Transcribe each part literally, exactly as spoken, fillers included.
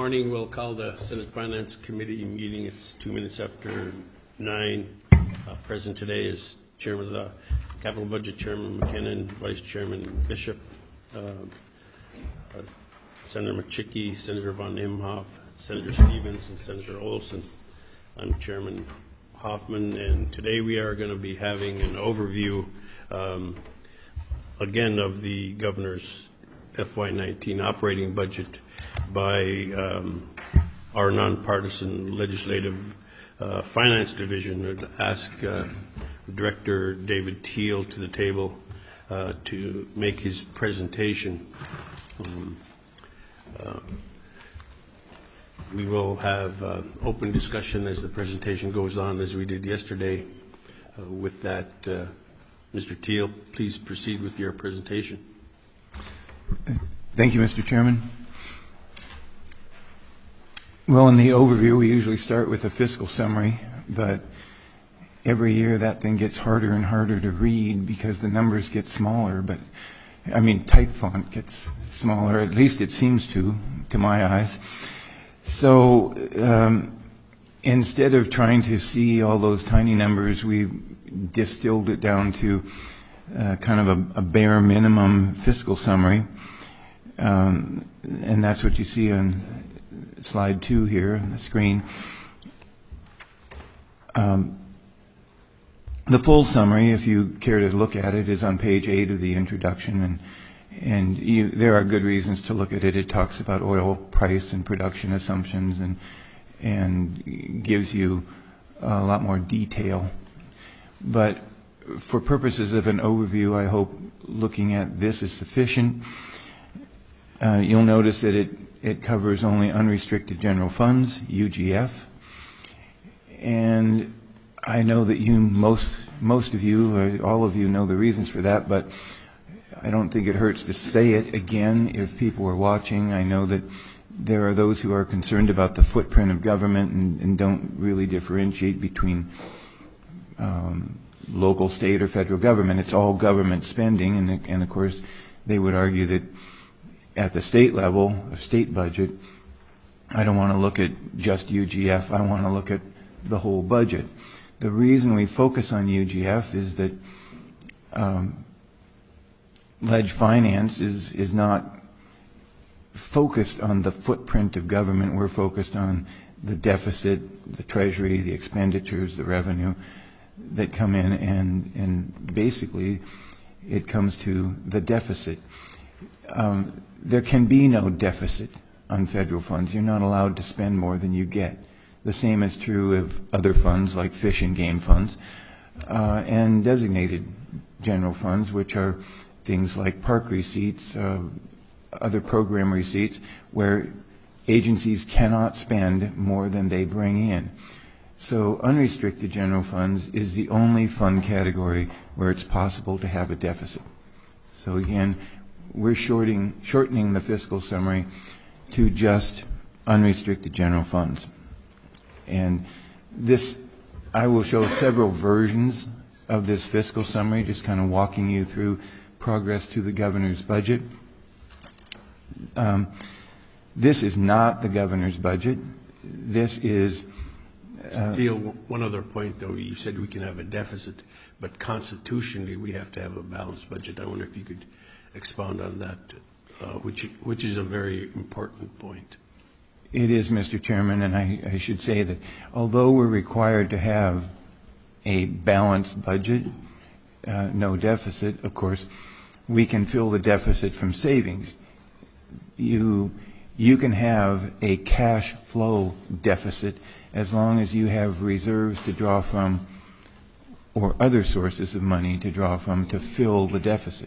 morning. We'll call the Senate Finance Committee meeting. It's two minutes after nine. Uh, present today is Chairman of the Capital Budget, Chairman McKinnon, Vice Chairman Bishop, uh, uh, Senator McChickey, Senator von Imhoff, Senator Stevens, and Senator Olson. I'm Chairman Hoffman, and today we are going to be having an overview, um, again, of the Governor's F Y nineteen operating budget by um, our nonpartisan legislative uh, finance division. I'd ask uh, Director David Teal to the table uh, to make his presentation. Um, uh, we will have uh, open discussion as the presentation goes on, as we did yesterday. Uh, with that, uh, Mister Teal, please proceed with your presentation. Thank you, Mister Chairman. Well, in the overview, we usually start with a fiscal summary, but every year that thing gets harder and harder to read because the numbers get smaller, but I mean, type font gets smaller, at least it seems to, to my eyes. So um, instead of trying to see all those tiny numbers, we distilled it down to uh, kind of a, a bare minimum fiscal summary. Um, and that's what you see on slide two here on the screen. Um, the full summary, if you care to look at it, is on page eight of the introduction, and and you, there are good reasons to look at it. It talks about oil price and production assumptions, and and gives you a lot more detail. But for purposes of an overview, I hope looking at this is sufficient. Uh, you'll notice that it, it covers only unrestricted general funds, U G F. And I know that you, most, most of you, or all of you know the reasons for that, but I don't think it hurts to say it again if people are watching. I know that there are those who are concerned about the footprint of government and, and don't really differentiate between um, local, state, or federal government. It's all government spending, and, and of course they would argue that at the state level, a state budget, I don't want to look at just U G F. I want to look at the whole budget. The reason we focus on U G F is that um, ledge finance is, is not focused on the footprint of government. We're focused on the deficit, the treasury, the expenditures, the revenue that come in, and, and basically it comes to the deficit. Um, there can be no deficit on federal funds. You're not allowed to spend more than you get. The same is true of other funds like fish and game funds uh, and designated general funds, which are things like park receipts, uh, other program receipts, where agencies cannot spend more than they bring in. So unrestricted general funds is the only fund category where it's possible to have a deficit. So again, we're shorting, shortening the fiscal summary to just unrestricted general funds. And this, I will show several versions of this fiscal summary, just kind of walking you through progress to the governor's budget. Um, this is not the governor's budget. This is... Uh, Deal, one other point, though. You said we can have a deficit, but constitutionally we have to have a balanced budget. I wonder if you could expound on that, uh, which which is a very important point. It is, Mister Chairman, and I, I should say that although we're required to have a balanced budget, uh, no deficit, of course, we can fill the deficit from savings. You, you can have a cash flow deficit as long as you have reserves to draw from or other sources of money to draw from to fill the deficit.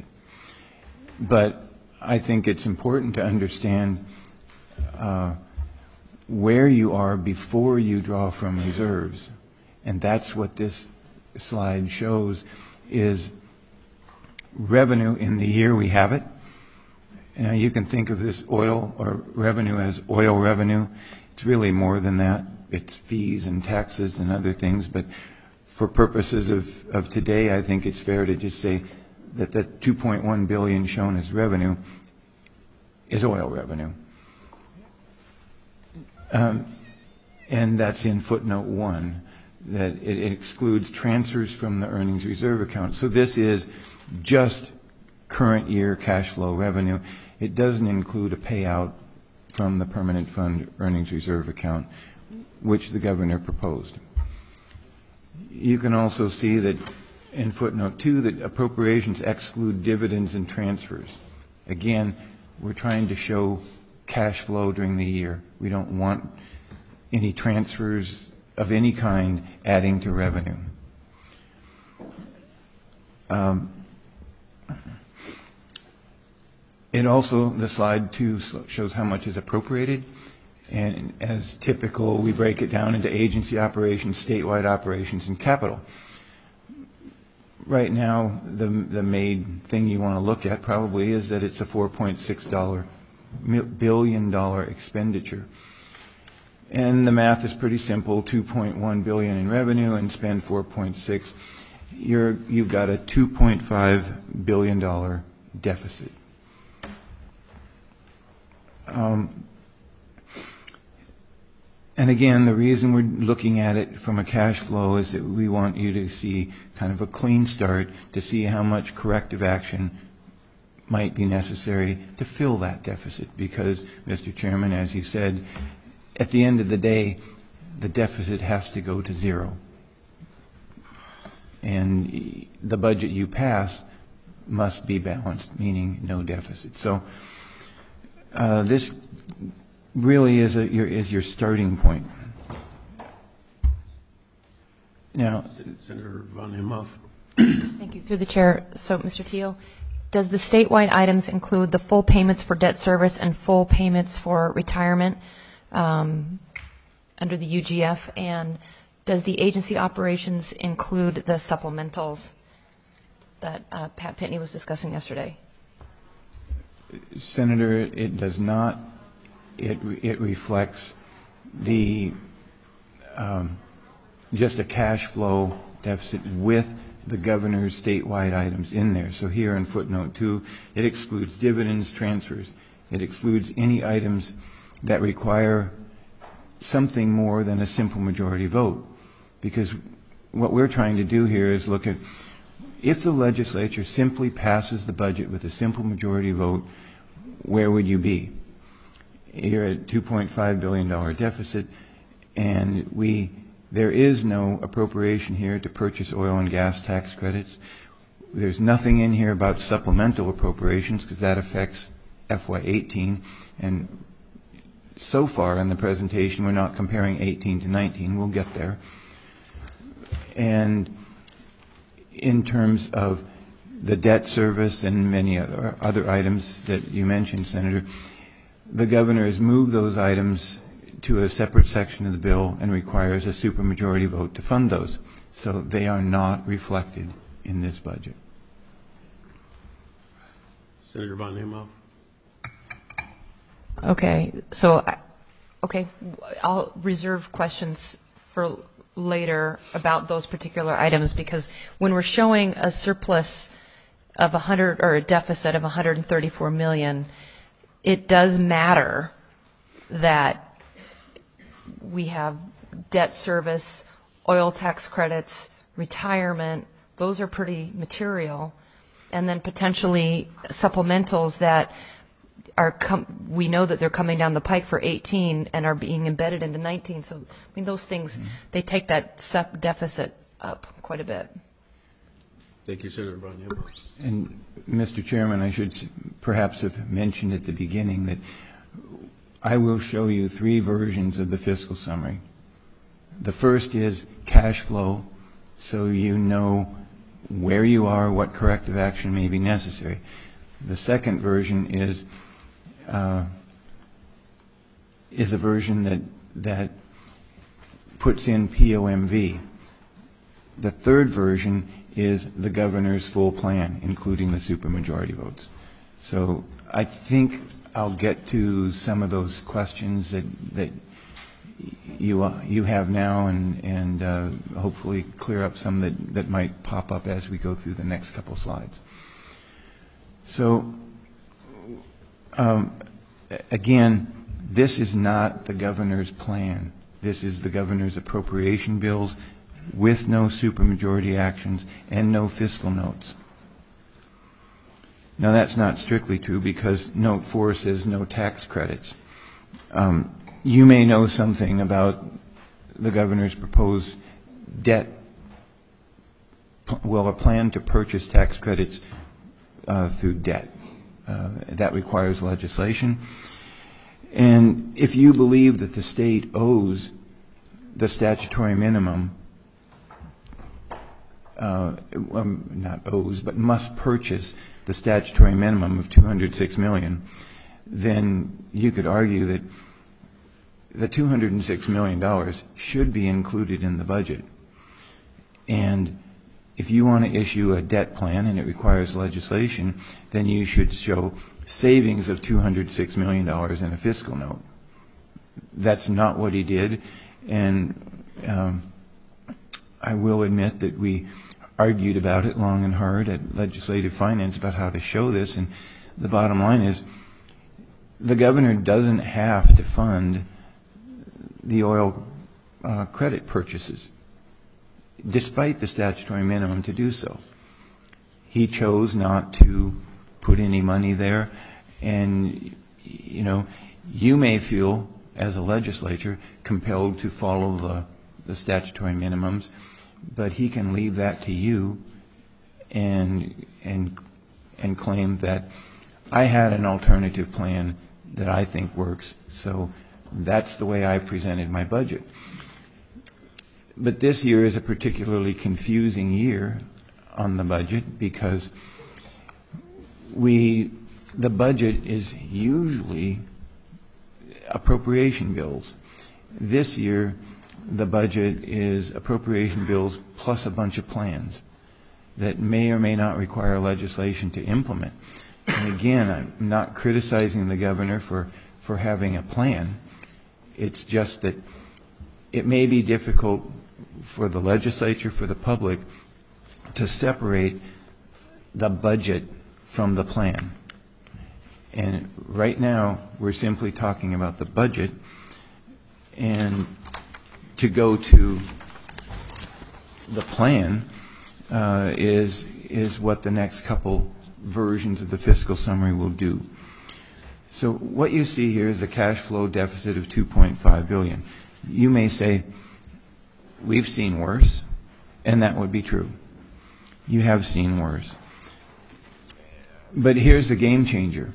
But I think it's important to understand uh, where you are before you draw from reserves. And that's what this slide shows, is revenue in the year we have it. Now you can think of this oil or revenue as oil revenue. It's really more than that. It's fees and taxes and other things, but for purposes of, of today, I think it's fair to just say that the two point one billion dollars shown as revenue is oil revenue. Um, and that's in footnote one, that it, it excludes transfers from the earnings reserve account. So this is just current year cash flow revenue. It doesn't include a payout from the permanent fund earnings reserve account, which the governor proposed. You can also see that in footnote two that appropriations exclude dividends and transfers. Again, we're trying to show cash flow during the year. We don't want any transfers of any kind adding to revenue. Um, it also, the slide two shows how much is appropriated. And as typical, we break it down into agency operations, statewide operations, and capital. Right now, the the main thing you want to look at probably is that it's a four point six billion dollars expenditure. And the math is pretty simple: two point one billion dollars in revenue and spend four point six. You're you've got a two point five billion dollars deficit. Um, And again, the reason we're looking at it from a cash flow is that we want you to see kind of a clean start to see how much corrective action might be necessary to fill that deficit. Because, Mister Chairman, as you said, at the end of the day, the deficit has to go to zero. And the budget you pass must be balanced, meaning no deficit. So uh, this really is, a, your, is your starting point. Now, Senator Von Imhoff. Thank you. Through the chair. So, Mister Teal, does the statewide items include the full payments for debt service and full payments for retirement um, under the U G F? And does the agency operations include the supplementals that uh, Pat Pitney was discussing yesterday? Senator, it does not. It, it reflects the um, just a cash flow deficit with the governor's statewide items in there. So here in footnote two, it excludes dividends, transfers. It excludes any items that require something more than a simple majority vote. Because what we're trying to do here is look at, if the legislature simply passes the budget with a simple majority vote, where would you be? You're at two point five billion dollars deficit, and we there is no appropriation here to purchase oil and gas tax credits. There's nothing in here about supplemental appropriations because that affects F Y eighteen, and so far in the presentation we're not comparing eighteen to nineteen. We'll get there. And in terms of the debt service and many other, other items that you mentioned, Senator, the governor has moved those items to a separate section of the bill and requires a supermajority vote to fund those. So they are not reflected in this budget. Senator Von Imhoff. Okay. So, okay, I'll reserve questions for later about those particular items, because when we're showing a surplus of a hundred or a deficit of one hundred thirty-four million, it does matter that we have debt service, oil tax credits, retirement. Those are pretty material, and then potentially supplementals that are com- we know that they're coming down the pike for eighteen and are being embedded into nineteen. So, I mean, those things, mm-hmm. they take that sep- deficit up quite a bit. Thank you, Senator Von Imhoff. And, Mister Chairman, I should perhaps have mentioned at the beginning that I will show you three versions of the fiscal summary. The first is cash flow, so you know where you are, what corrective action may be necessary. The second version is uh, is a version that that puts in P O M V. The third version is the governor's full plan, including the supermajority votes. So I think I'll get to some of those questions that that you uh, you have now, and and uh, hopefully clear up some that that might pop up as we go through the next couple slides. So um, again, This is not the governor's plan. This is the governor's appropriation bills with no supermajority actions and no fiscal notes. Now, that's not strictly true because Note four says no tax credits. Um, you may know something about the governor's proposed debt, well, a plan to purchase tax credits uh, through debt. Uh, that requires legislation. And if you believe that the state owes the statutory minimum, uh, um, not owes, but must purchase the statutory minimum of two hundred six million dollars, then you could argue that the two hundred six million dollars should be included in the budget. And if you want to issue a debt plan and it requires legislation, then you should show savings of two hundred six million dollars in a fiscal note. That's not what he did, and um, I will admit that we argued about it long and hard at Legislative Finance about how to show this, and the bottom line is the governor doesn't have to fund the oil uh, credit purchases, despite the statutory minimum to do so. He chose not to put any money there, and you know, you may feel as a legislature compelled to follow the, the statutory minimums, but he can leave that to you and and and claim that I had an alternative plan that I think works, so that's the way I presented my budget. But this year is a particularly confusing year on the budget because we, the budget is usually appropriation bills. This year, the budget is appropriation bills plus a bunch of plans that may or may not require legislation to implement. And again, I'm not criticizing the governor for, for having a plan. It's just that it may be difficult for the legislature, for the public, to separate the budget from the plan. And right now, we're simply talking about the budget, and to go to the plan uh, is is what the next couple versions of the fiscal summary will do. So what you see here is a cash flow deficit of two point five billion dollars. You may say, we've seen worse, and that would be true. You have seen worse. But here's the game changer.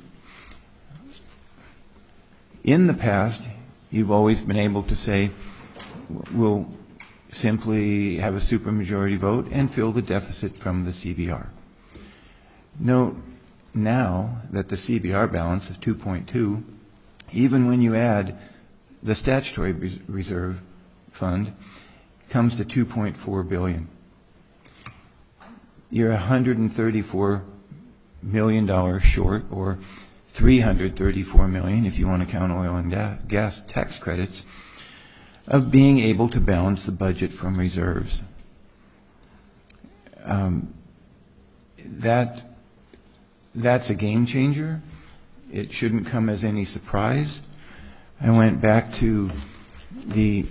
In the past, you've always been able to say, we'll simply have a supermajority vote and fill the deficit from the C B R. Note now that the C B R balance is two point two, even when you add the statutory reserve fund, comes to two point four billion dollars. You're one hundred thirty-four million dollars short, or three hundred thirty-four million dollars if you want to count oil and gas tax credits, of being able to balance the budget from reserves. Um, that that's a game changer. It shouldn't come as any surprise. I went back to the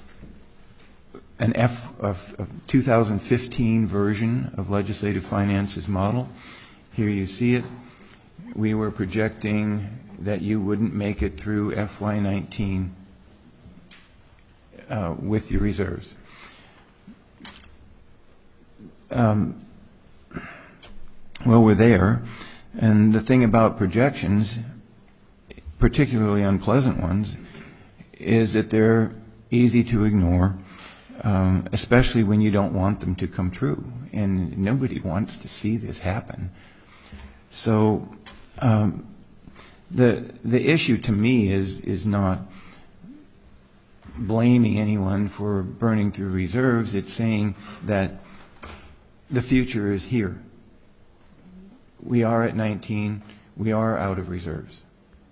an F of, of two thousand fifteen version of Legislative Finance's model. Here you see it. We were projecting that you wouldn't make it through F Y nineteen uh, with your reserves. Um, well, we're there. And the thing about projections, particularly unpleasant ones, is that they're easy to ignore, um, especially when you don't want them to come true. And nobody wants to see this happen. So um, the the issue to me is is not blaming anyone for burning through reserves. It's saying that the future is here. We are at nineteen. We are out of reserves.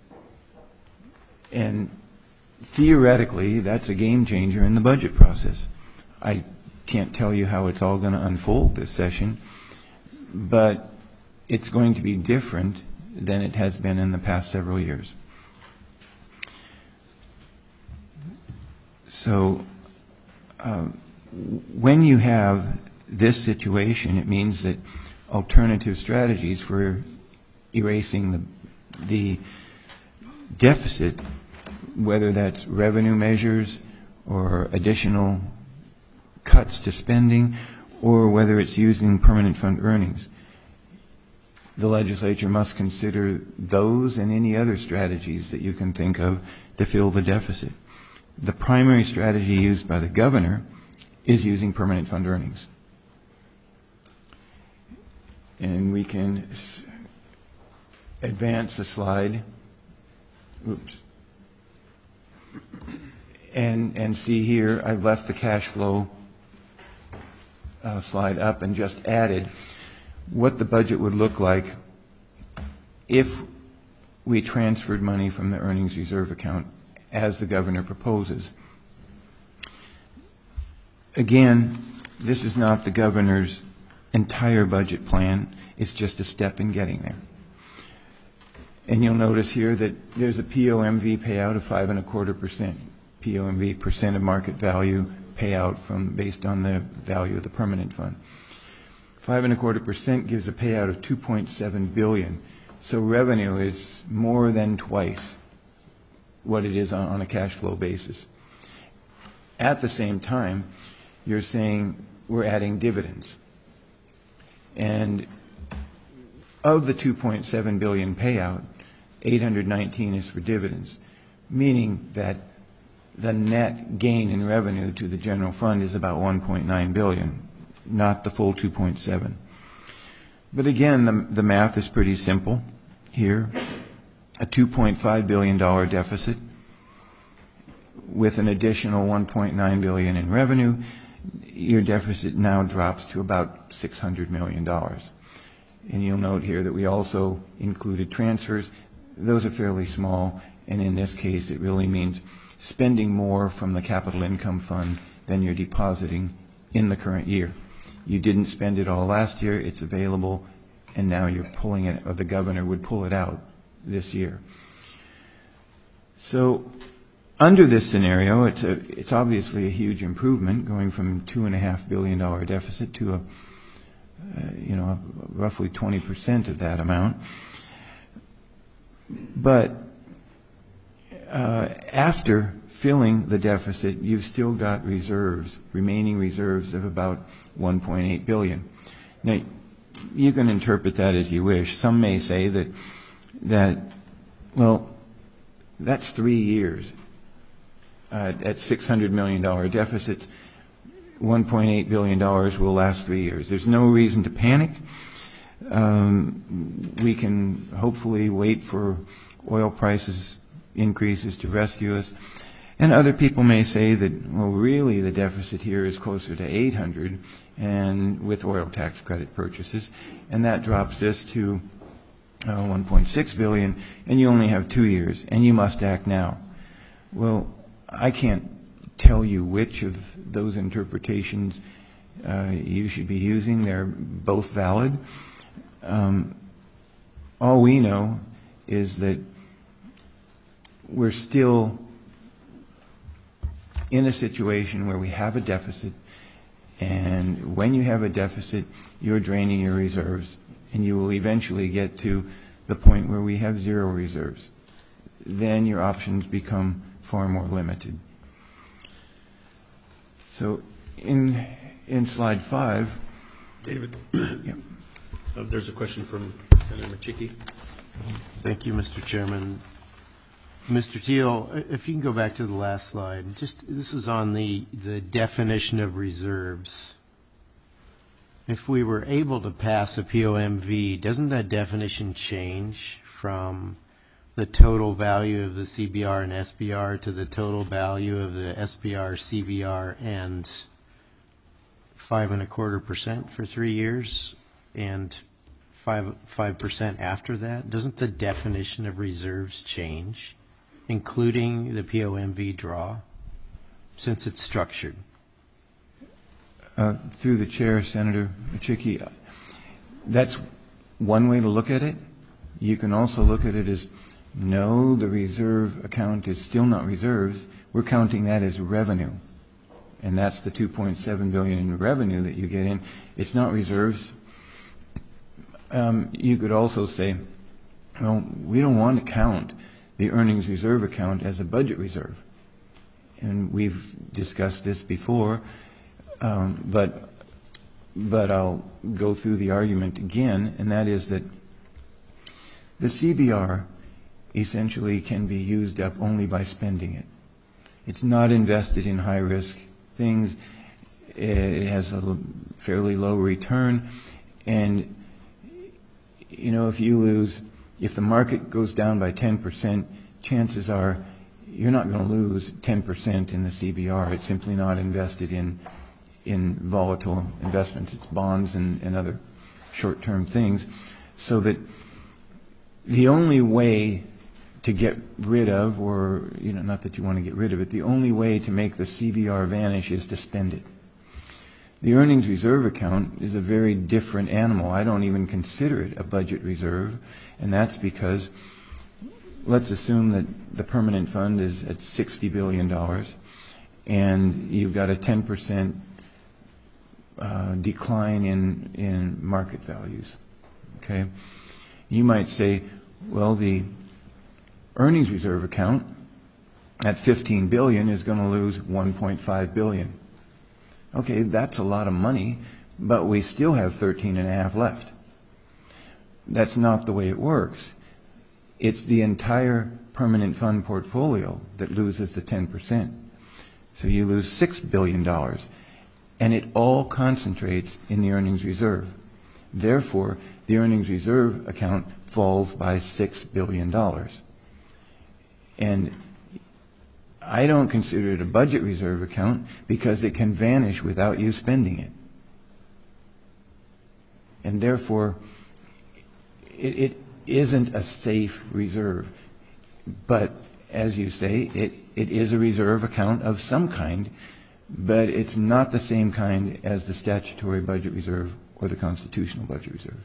And theoretically, that's a game changer in the budget process. I can't tell you how it's all going to unfold this session, but it's going to be different than it has been in the past several years. So uh, when you have this situation, it means that alternative strategies for erasing the, the deficit, whether that's revenue measures or additional cuts to spending, or whether it's using permanent fund earnings, the legislature must consider those and any other strategies that you can think of to fill the deficit. The primary strategy used by the governor is using permanent fund earnings. And we can s- advance the slide. Oops. And, and see here, I've left the cash flow uh, slide up and just added what the budget would look like if we transferred money from the earnings reserve account as the governor proposes. Again, this is not the governor's entire budget plan. It's just a step in getting there. And you'll notice here that there's a P O M V payout of five and a quarter percent. P O M V, percent of market value payout from based on the value of the permanent fund. Five and a quarter percent gives a payout of two point seven billion. So revenue is more than twice what it is on, on a cash flow basis. At the same time, you're saying we're adding dividends. And of the two point seven billion payout, eight hundred nineteen is for dividends, meaning that the net gain in revenue to the general fund is about one point nine billion, not the full two point seven. But again, the, the math is pretty simple here. A two point five billion dollars deficit with an additional one point nine billion dollars in revenue, your deficit now drops to about six hundred million dollars. And you'll note here that we also included transfers. Those are fairly small, and in this case it really means spending more from the capital income fund than you're depositing in the current year. You didn't spend it all last year, it's available, and now you're pulling it, or the governor would pull it out this year. So under this scenario, it's a, it's obviously a huge improvement, going from two and a half billion dollar deficit to a, uh, you know, roughly twenty percent of that amount. But uh, after filling the deficit, you've still got reserves, remaining reserves of about one point eight billion. Now, you can interpret that as you wish. Some may say that that well, that's three years. Uh, at six hundred million dollars deficits, one point eight billion dollars will last three years. There's no reason to panic. Um, we can hopefully wait for oil prices increases to rescue us. And other people may say that, well, really the deficit here is closer to eight hundred, and with oil tax credit purchases, and that drops this to uh, one point six billion dollars, and you only have two years, and you must act now. Well, I can't tell you which of those interpretations uh, you should be using. They're both valid. Um, all we know is that we're still in a situation where we have a deficit, and when you have a deficit, you're draining your reserves, and you will eventually get to the point where we have zero reserves. Then your options become far more limited. So in in slide five, David, yeah. uh, there's a question from Senator Machicki. Thank you, Mister Chairman. Mister Teal, if you can go back to the last slide. Just this is on the, the definition of reserves. If we were able to pass a P O M V, doesn't that definition change from the total value of the C B R and S B R to the total value of the S B R, C B R, and five and a quarter percent for three years and five five percent after that? Doesn't the definition of reserves change, including the P O M V draw, since it's structured? Uh, through the chair, Senator Machicki, that's one way to look at it. You can also look at it as No, the reserve account is still not reserves. We're counting that as revenue. And that's the two point seven billion dollars in revenue that you get in. It's not reserves. Um, you could also say, well, we don't want to count the earnings reserve account as a budget reserve. And we've discussed this before, um, but but I'll go through the argument again, and that is that the C B R essentially can be used up only by spending it. It's not invested in high-risk things. It has a fairly low return, and you know, if you lose, if the market goes down by ten percent, chances are you're not going to lose ten percent in the C B R. It's simply not invested in in volatile investments. It's bonds and, and other short-term things. So that the only way to get rid of, or, you know, not that you want to get rid of it, the only way to make the C B R vanish is to spend it. The earnings reserve account is a very different animal. I don't even consider it a budget reserve, and that's because let's assume that the permanent fund is at sixty billion dollars, and you've got a ten percent uh, decline in, in market values. Okay? You might say, well, the earnings reserve account at fifteen billion dollars is going to lose one point five billion dollars. Okay, that's a lot of money, but we still have thirteen and a half left. That's not the way it works. It's the entire permanent fund portfolio that loses the ten percent. So you lose six billion dollars, and it all concentrates in the earnings reserve. Therefore, the earnings reserve account falls by six billion dollars. And I don't consider it a budget reserve account because it can vanish without you spending it. And therefore, it, it isn't a safe reserve. But as you say, it, it is a reserve account of some kind, but it's not the same kind as the statutory budget reserve or the constitutional budget reserve.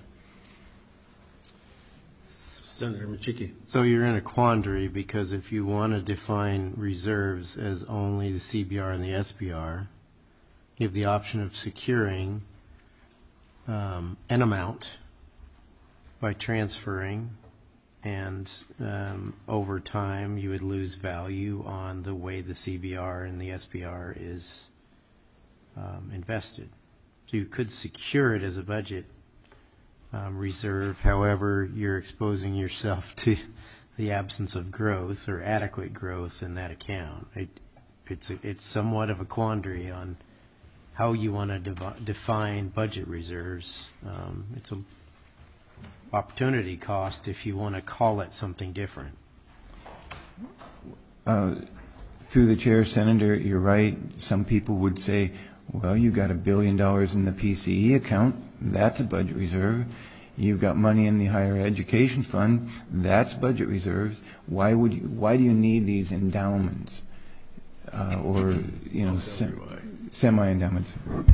Senator Machiki. So you're in a quandary because if you want to define reserves as only the C B R and the S B R, you have the option of securing um, an amount by transferring, and um, over time you would lose value on the way the C B R and the S B R is um, invested. So you could secure it as a budget Um, reserve. However, you're exposing yourself to the absence of growth or adequate growth in that account. It, it's a, it's somewhat of a quandary on how you want to devi- define budget reserves. Um, it's an opportunity cost if you want to call it something different. Uh, through the chair, Senator, you're right. Some people would say, well, you've got a billion dollars in the P C E account. That's a budget reserve. You've got money in the higher education fund. That's budget reserves. Why would you, why do you need these endowments uh, or you know se- semi-endowments?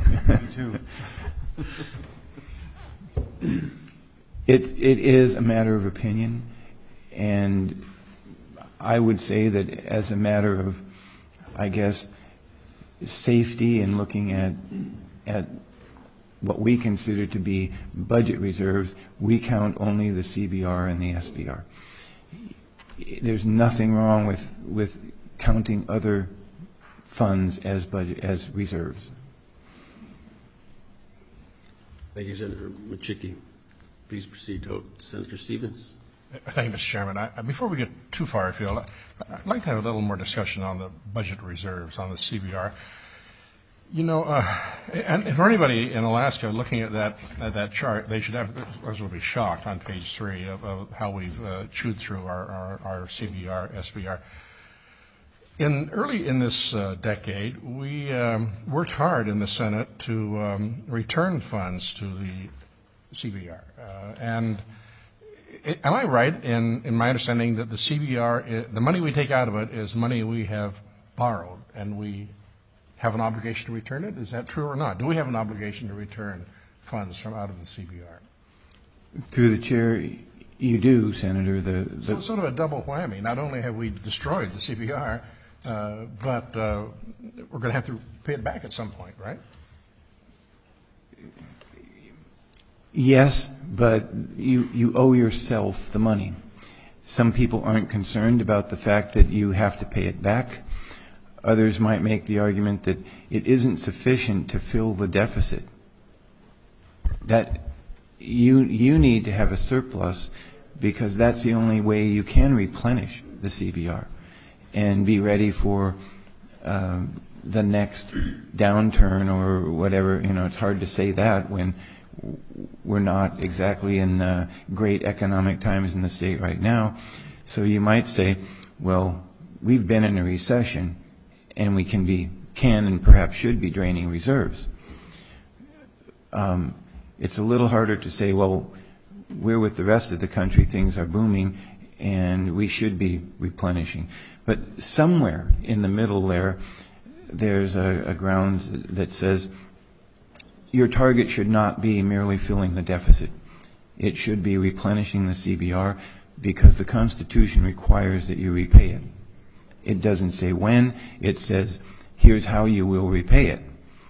It's it is a matter of opinion, and I would say that as a matter of, I guess, safety and looking at at what we consider to be budget reserves, we count only the C B R and the S B R. There's nothing wrong with with counting other funds as budget as reserves. Thank you, Senator Machiki. Please proceed to Senator Stevens. Thank you, Mister Chairman. I, before we get too far afield, I'd like to have a little more discussion on the budget reserves, on the C B R. You know, uh, and for anybody in Alaska looking at that at that chart, they should have, will be shocked on page three of, of how we've uh, chewed through our, our, our C B R, S B R. In early in this uh, decade, we um, worked hard in the Senate to um, return funds to the C B R, uh, and. It, am I right in, in my understanding that the C B R, is, the money we take out of it is money we have borrowed, and we have an obligation to return it? Is that true or not? Do we have an obligation to return funds from out of the C B R? Through the chair, You do, Senator. The, the So it's sort of a double whammy. Not only have we destroyed the C B R, uh, but uh, we're going to have to pay it back at some point, right? Yes, but you, you owe yourself the money. Some people aren't concerned about the fact that you have to pay it back. Others might make the argument that it isn't sufficient to fill the deficit. That you, you need to have a surplus because that's the only way you can replenish the C B R and be ready for um, the next downturn or whatever. You know, it's hard to say that when we're not exactly in uh, great economic times in the state right now. So you might say, well, we've been in a recession and we can be, can and perhaps should be draining reserves. Um, it's a little harder to say, well, we're with the rest of the country, things are booming, and we should be replenishing. But somewhere in the middle there, there's a, a ground that says your target should not be merely filling the deficit. It should be replenishing the C B R because the Constitution requires that you repay it. It doesn't say when, it says here's how you will repay it.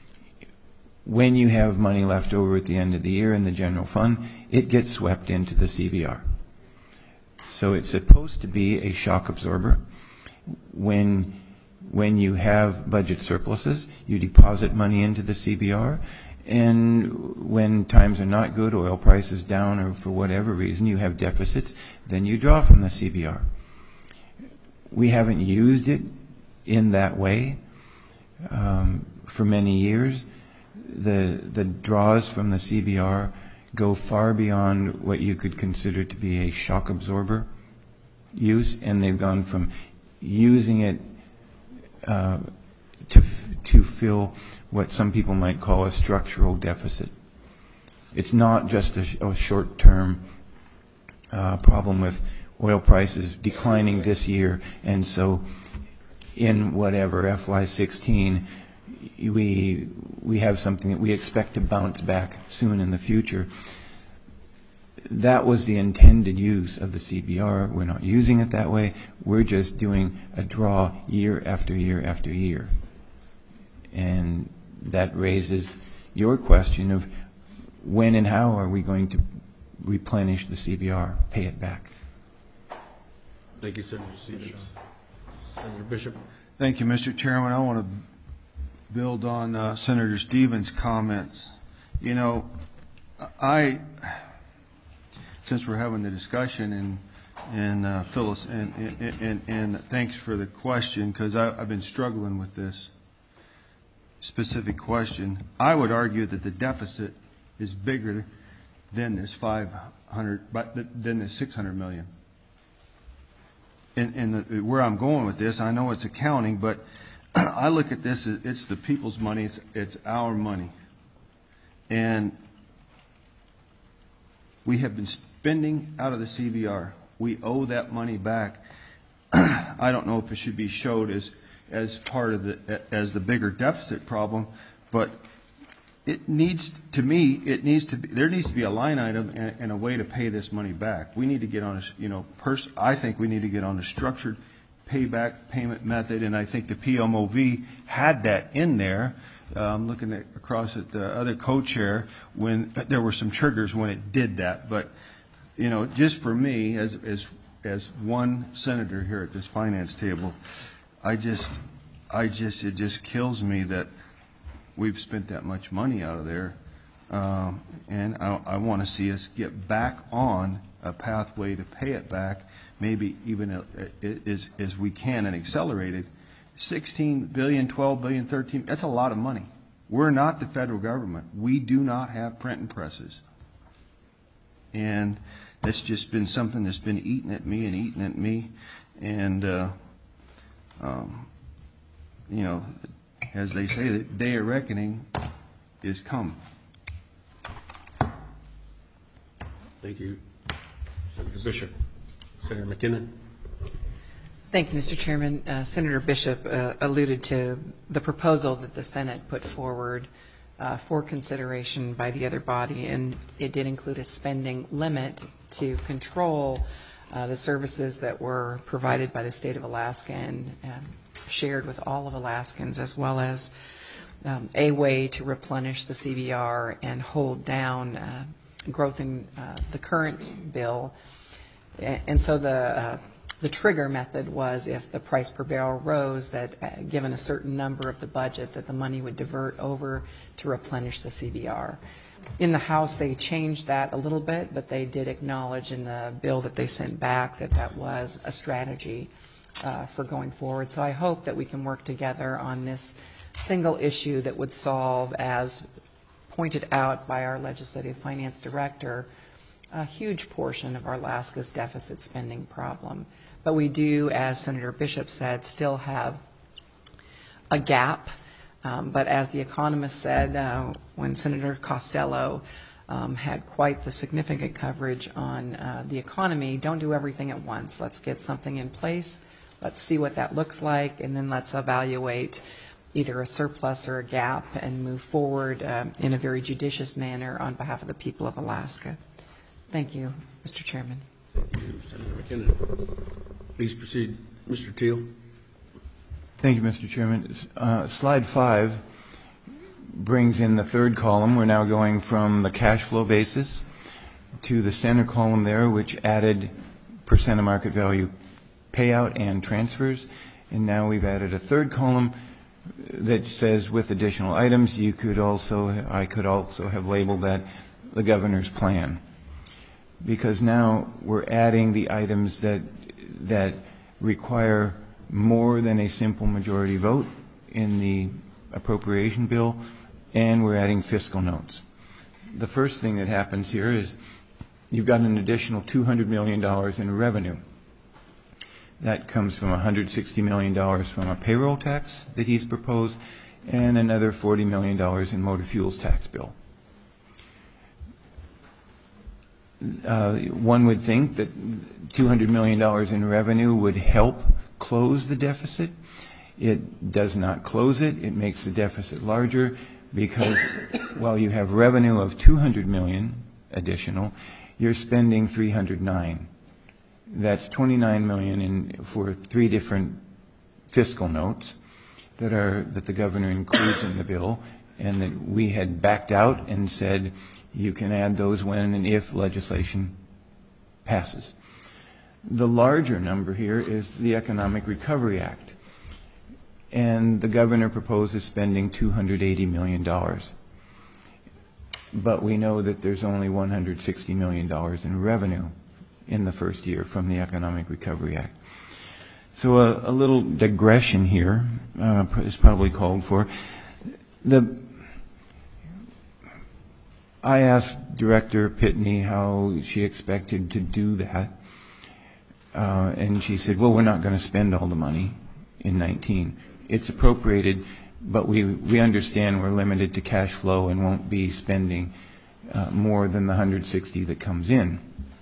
When you have money left over at the end of the year in the general fund, it gets swept into the C B R. So it's supposed to be a shock absorber. When, when you have budget surpluses, you deposit money into the C B R, and when times are not good, oil prices down, or for whatever reason you have deficits, then you draw from the C B R. We haven't used it in that way um, for many years. The, the draws from the C B R go far beyond what you could consider to be a shock absorber use, and they've gone from using it uh, to, f to fill what some people might call a structural deficit. It's not just a, sh a short-term uh, problem with oil prices declining this year, and so in whatever F Y sixteen, we we have something that we expect to bounce back soon in the future. That was the intended use of the C B R. We're not using it that way. We're just doing a draw year after year after year. And that raises your question of when and how are we going to replenish the C B R, pay it back. Thank you, Senator Stevens. Senator Bishop. Thank you, Mister Chairman. I want to build on uh, Senator Stevens' comments. You know, I, since we're having the discussion, and and uh, Phyllis, and, and, and, and thanks for the question, because I've been struggling with this specific question. I would argue that the deficit is bigger than this five hundred, but than this six hundred million. And, and the, where I'm going with this, I know it's accounting, but I look at this, it's the people's money, it's, it's our money. And we have been spending out of the C B R. We owe that money back. I don't know if it should be showed as, as part of the, as the bigger deficit problem, but it needs, to me, it needs to be, there needs to be a line item and, and a way to pay this money back. We need to get on a, you know, pers I think we need to get on a structured payback payment method, and I think the P M O V had that in there. Uh, I'm looking at, across at the other co-chair when there were some triggers when it did that. But, you know, just for me, as, as, as one senator here at this finance table, I just, I just, it just kills me that we've spent that much money out of there, um, and I, I want to see us get back on a pathway to pay it back, maybe even a, a, as, as we can, and accelerate it. sixteen billion, twelve billion, thirteen, that's a lot of money. We're not the federal government. We do not have printing presses. And that's just been something that's been eating at me and eating at me. And, uh, um, you know, as they say, the day of reckoning is come. Thank you, Senator Bishop. Senator McKinnon. Thank you, Mister Chairman. Uh, Senator Bishop uh, alluded to the proposal that the Senate put forward uh, for consideration by the other body, and it did include a spending limit to control uh, the services that were provided by the state of Alaska and um, shared with all of Alaskans, as well as um, a way to replenish the C B R and hold down uh, growth in uh, the current bill. And so the uh, the trigger method was if the price per barrel rose, that uh, given a certain number of the budget, that the money would divert over to replenish the C B R. In the House, they changed that a little bit, but they did acknowledge in the bill that they sent back that that was a strategy uh, for going forward. So I hope that we can work together on this single issue that would solve, as pointed out by our legislative finance director, a huge portion of our Alaska's deficit spending problem. But we do, as Senator Bishop said, still have a gap. Um, but as the economist said, uh, when Senator Costello um, had quite the significant coverage on uh, the economy, don't do everything at once. Let's get something in place. Let's see what that looks like, and then let's evaluate either a surplus or a gap and move forward um, in a very judicious manner on behalf of the people of Alaska. Thank you, Mister Chairman. Thank you, Senator McKinnon. Please proceed, Mister Teal. Thank you, Mister Chairman. Uh, slide five brings in the third column. We're now going from the cash flow basis to the center column there, which added percent of market value payout and transfers. And now we've added a third column that says with additional items. You could also, I could also have labeled that the governor's plan, because now we're adding the items that that require more than a simple majority vote in the appropriation bill, and we're adding fiscal notes. The first thing that happens here is you've got an additional two hundred million dollars in revenue. That comes from one hundred sixty million dollars from a payroll tax that he's proposed, and another forty million dollars in motor fuels tax bill. Uh, one would think that two hundred million dollars in revenue would help close the deficit. It does not close it. It makes the deficit larger, because while you have revenue of two hundred million dollars additional, you're spending three hundred nine. That's twenty-nine million dollars in, for three different fiscal notes that are that the governor includes in the bill, and that we had backed out and said you can add those when and if legislation passes. The larger number here is the Economic Recovery Act, and the governor proposes spending two hundred eighty million dollars. But we know that there's only one hundred sixty million dollars in revenue in the first year from the Economic Recovery Act. So a, a little digression here uh, is probably called for. The I asked Director Pitney how she expected to do that, uh, and she said, well, we're not going to spend all the money in nineteen. It's appropriated, but we, we understand we're limited to cash flow and won't be spending uh, more than the one hundred sixty that comes in.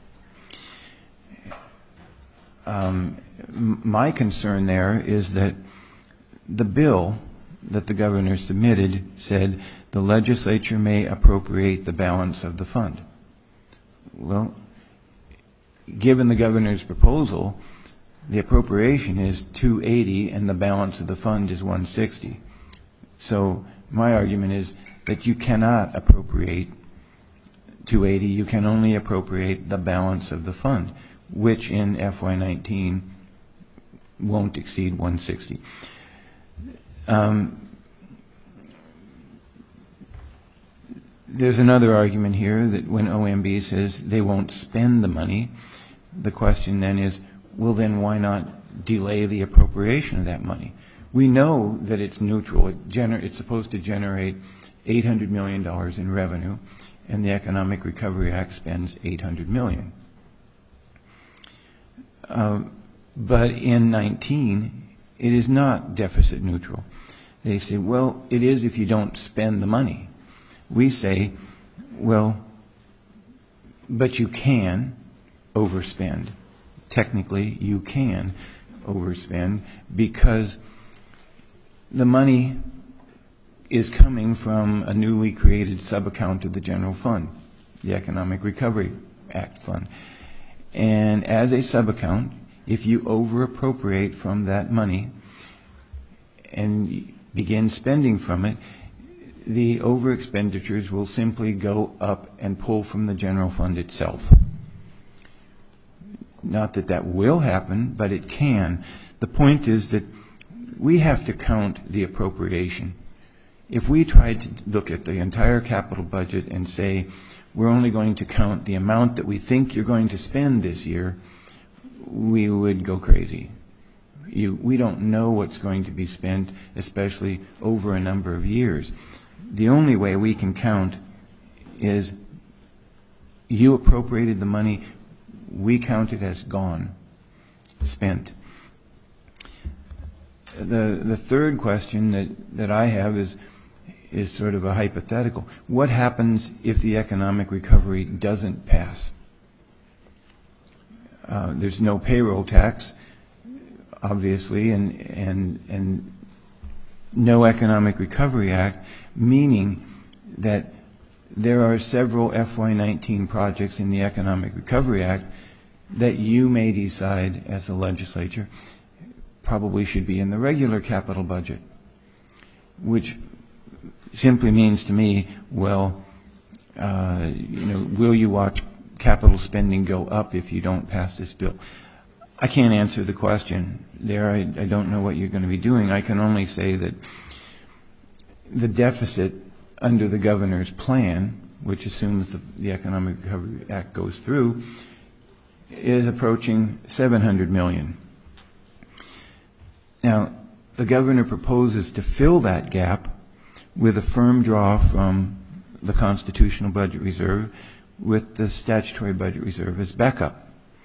Um, my concern there is that the bill that the governor submitted said the legislature may appropriate the balance of the fund. Well, given the governor's proposal, the appropriation is two hundred eighty and the balance of the fund is one hundred sixty. So my argument is that you cannot appropriate two hundred eighty, you can only appropriate the balance of the fund, which in F Y nineteen won't exceed one hundred sixty. Um, there's another argument here that when O M B says they won't spend the money, the question then is, well, then why not delay the appropriation of that money? We know that it's neutral. It gener- it's supposed to generate eight hundred million dollars in revenue, and the Economic Recovery Act spends eight hundred million dollars. Uh, but in nineteen, it is not deficit neutral. They say, well, it is if you don't spend the money. We say, well, but you can overspend. Technically, you can overspend because the money is coming from a newly created subaccount of the general fund, the Economic Recovery Act fund. And as a sub-account, if you over-appropriate from that money and begin spending from it, the over-expenditures will simply go up and pull from the general fund itself. Not that that will happen, but it can. The point is that we have to count the appropriation. If we tried to look at the entire capital budget and say we're only going to count the amount that we think you're going to spend this year, we would go crazy. You, we don't know what's going to be spent, especially over a number of years. The only way we can count is you appropriated the money, we count it as gone, spent. The the third question that, that I have is is sort of a hypothetical. What happens if the economic recovery doesn't pass? Uh, there's no payroll tax, obviously, and and and no Economic Recovery Act, meaning that there are several F Y nineteen projects in the Economic Recovery Act that you may decide as a legislature probably should be in the regular capital budget, which simply means to me, well, uh, you know, will you watch capital spending go up if you don't pass this bill? I can't answer the question there. I, I don't know what you're going to be doing. I can only say that the deficit under the governor's plan, which assumes the, the Economic Recovery Act goes through, is approaching seven hundred million dollars. Now, the governor proposes to fill that gap with a firm draw from the Constitutional Budget Reserve with the Statutory Budget Reserve as backup.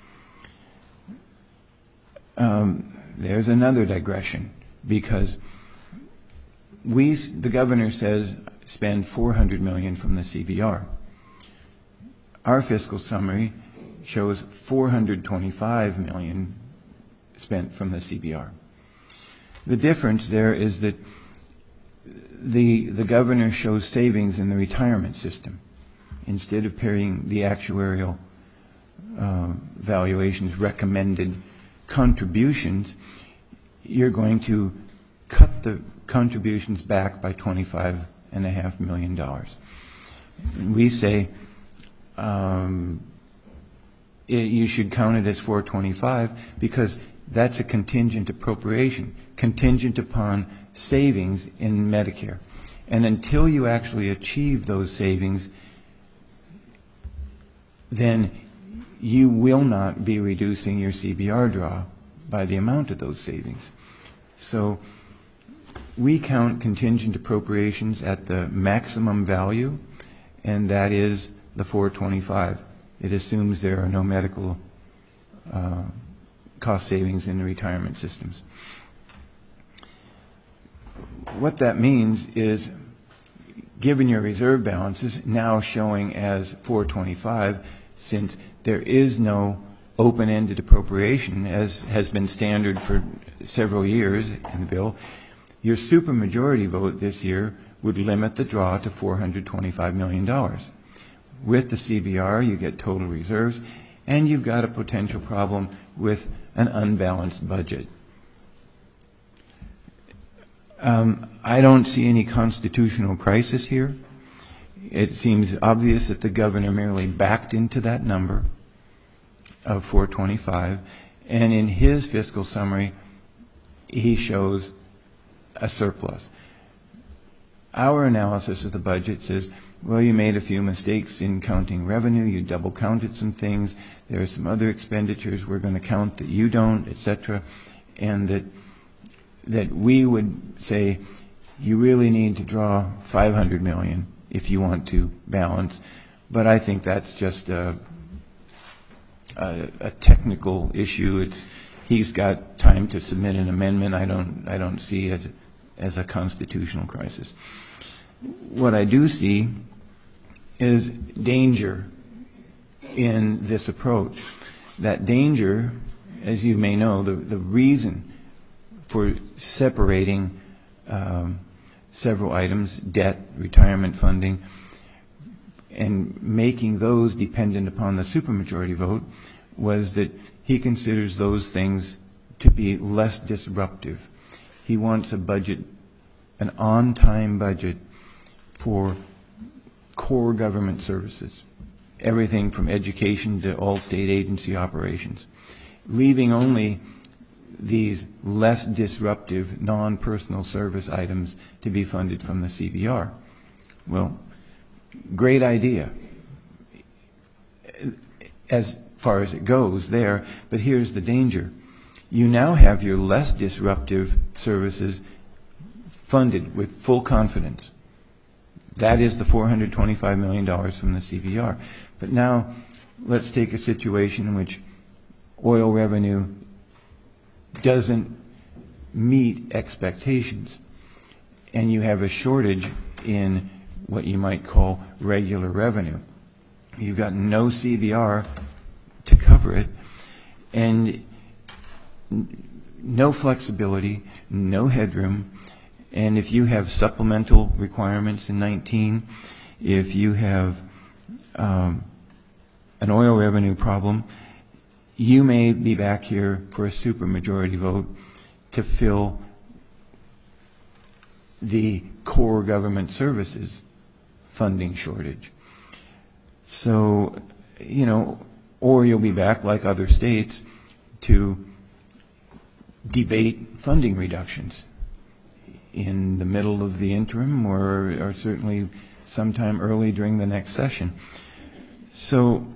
Um, there's another digression, because we, the governor says, spend four hundred million dollars from the C B R. Our fiscal summary shows four hundred twenty-five million dollars spent from the C B R. The difference there is that the the governor shows savings in the retirement system. Instead of paying the actuarial uh, valuations recommended contributions, you're going to cut the contributions back by twenty-five and a half million dollars. We say um, it, you should count it as four twenty-five because that's a contingent appropriation, contingent upon savings in Medicare. And until you actually achieve those savings, then you will not be reducing your C B R draw by the amount of those savings. So we count contingent appropriations at the maximum value, and that is the four twenty-five. It assumes there are no medical uh, cost savings in the retirement systems. What that means is, given your reserve balances now showing as four twenty-five, since there is no open-ended appropriation, as has been standard for several years in the bill, your supermajority vote this year would limit the draw to four hundred twenty-five million dollars. With the C B R, you get total reserves, and you've got a potential problem with an unbalanced budget. Um, I don't see any constitutional crisis here. It seems obvious that the governor merely backed into that number of four twenty-five, and in his fiscal summary, he shows a surplus. Our analysis of the budget says, well, you made a few mistakes in counting revenue, you double counted some things, there are some other expenditures we're going to count that you don't, et cetera, and that that we would say you really need to draw five hundred million dollars if you want to balance, but I think that's just a, a, a technical issue. It's he's got time to submit an amendment. I don't I don't see it as as a constitutional crisis. What I do see is danger in this approach. That danger, as you may know, the, the reason for separating um, several items, debt, retirement funding, and making those dependent upon the supermajority vote, was that he considers those things to be less disruptive. He wants a budget, an on-time budget for core government services, everything from education to all state agency operations, leaving only these less disruptive non-personal service items to be funded from the C B R. Well, great idea as far as it goes there, but here's the danger. You now have your less disruptive services funded with full confidence. That is the four hundred twenty-five million dollars from the C B R. But now let's take a situation in which oil revenue doesn't meet expectations, and you have a shortage in what you might call regular revenue. You've got no C B R to cover it, and no flexibility, no headroom, and if you have supplemental requirements in nineteen, if you have um, an oil revenue problem, you may be back here for a supermajority vote to fill the core government services funding shortage. So, you know, or you'll be back like other states to debate funding reductions in the middle of the interim or, or certainly sometime early during the next session. So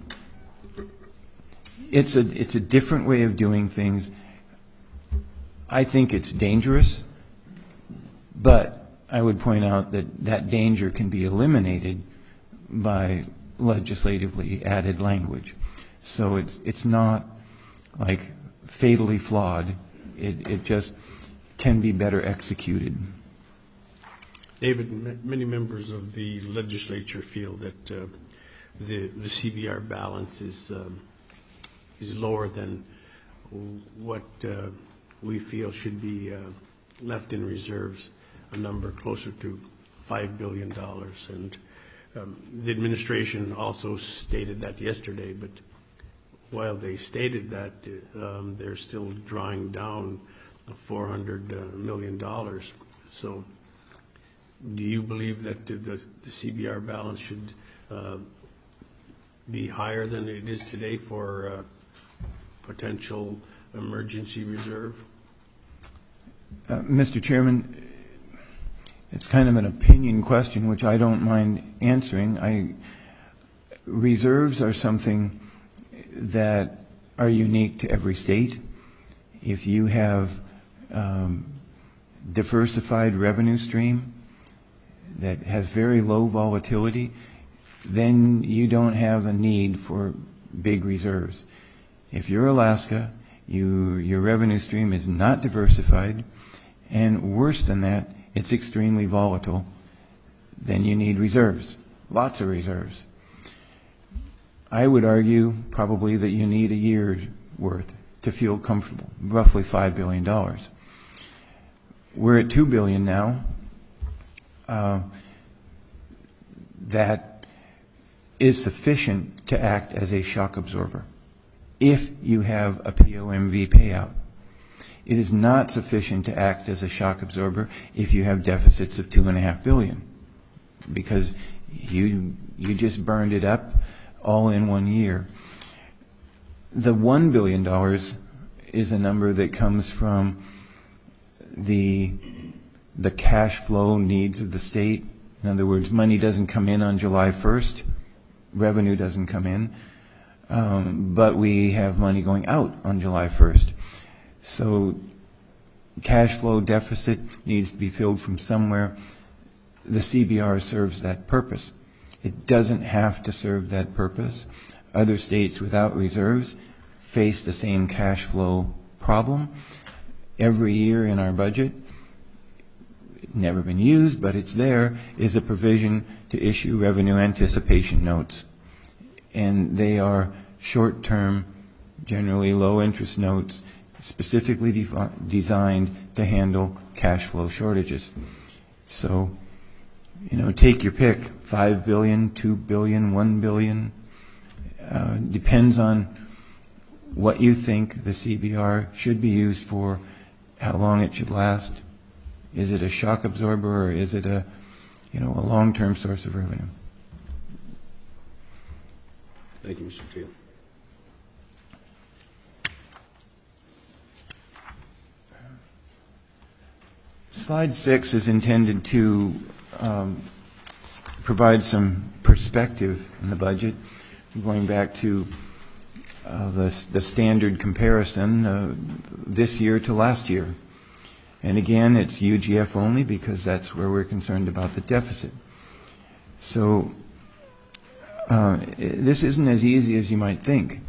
it's a, it's a different way of doing things. I think it's dangerous, but I would point out that that danger can be eliminated by legislatively added language. So it's, it's not like fatally flawed. It, it just can be better executed. David, m- many members of the legislature feel that uh, the the C B R balance is um, is lower than what uh, we feel should be uh, left in reserves, a number closer to five billion dollars. And um, the administration also stated that yesterday, but while they stated that, um, they're still drawing down four hundred million dollars. So do you believe that the, the C B R balance should uh, be higher than it is today for uh, potential emergency reserve? Uh, Mister Chairman, it's kind of an opinion question, which I don't mind answering. I, reserves are something that are unique to every state. If you have um, diversified revenue stream that has very low volatility, then you don't have a need for big reserves. If you're Alaska, you, your revenue stream is not diversified, and worse than that, it's extremely volatile, then you need reserves, lots of reserves. I would argue probably that you need a year's worth to feel comfortable, roughly five billion dollars. We're at two billion dollars now. Uh, that is sufficient to act as a shock absorber if you have a P O M V payout. It is not sufficient to act as a shock absorber if you have deficits of two and a half billion, because you you just burned it up all in one year. The one billion dollars is a number that comes from the the cash flow needs of the state. In other words, money doesn't come in on July first, revenue doesn't come in, um, but we have money going out on July first. So cash flow deficit needs to be filled from somewhere. The C B R serves that purpose. It doesn't have to serve that purpose. Other states without reserves face the same cash flow problem. Every year in our budget, never been used, but it's there, is a provision to issue revenue anticipation notes. And they are short-term, generally low-interest notes, specifically defi- designed to handle cash flow shortages. So, you know, take your pick, five billion, two billion, one billion, uh, depends on what you think the C B R should be used for, how long it should last. Is it a shock absorber, or is it a, you know, a long-term source of revenue? Thank you, Mister Teal. Slide six is intended to um, provide some perspective in the budget, going back to uh, the, the standard comparison uh, this year to last year. And again, it's U G F only because that's where we're concerned about the deficit. So uh, this isn't as easy as you might think.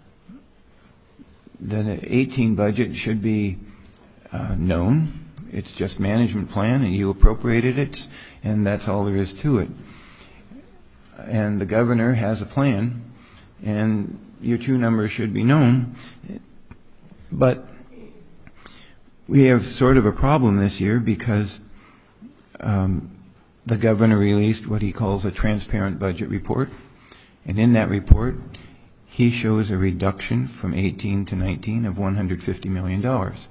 The eighteen budget should be uh, known. It's just management plan, and you appropriated it, and that's all there is to it. And the governor has a plan, and your true numbers should be known. But we have sort of a problem this year because um, the governor released what he calls a transparent budget report, and in that report, he shows a reduction from eighteen to nineteen of one hundred fifty million dollars.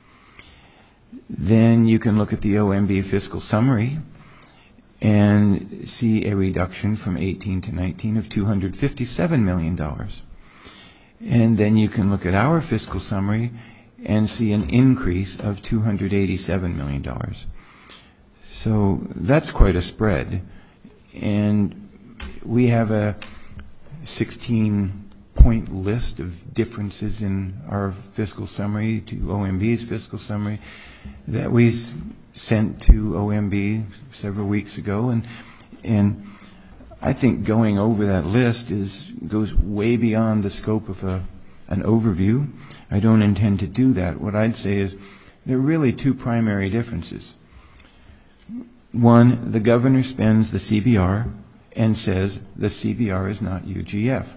Then you can look at the O M B fiscal summary and see a reduction from eighteen to nineteen of two hundred fifty-seven million dollars. And then you can look at our fiscal summary and see an increase of two hundred eighty-seven million dollars. So that's quite a spread. And we have a sixteen-point list of differences in our fiscal summary to O M B's fiscal summary that we sent to O M B several weeks ago, and and I think going over that list is goes way beyond the scope of a an overview. I don't intend to do that. What I'd say is there are really two primary differences. One, the governor spends the C B R and says the C B R is not U G F.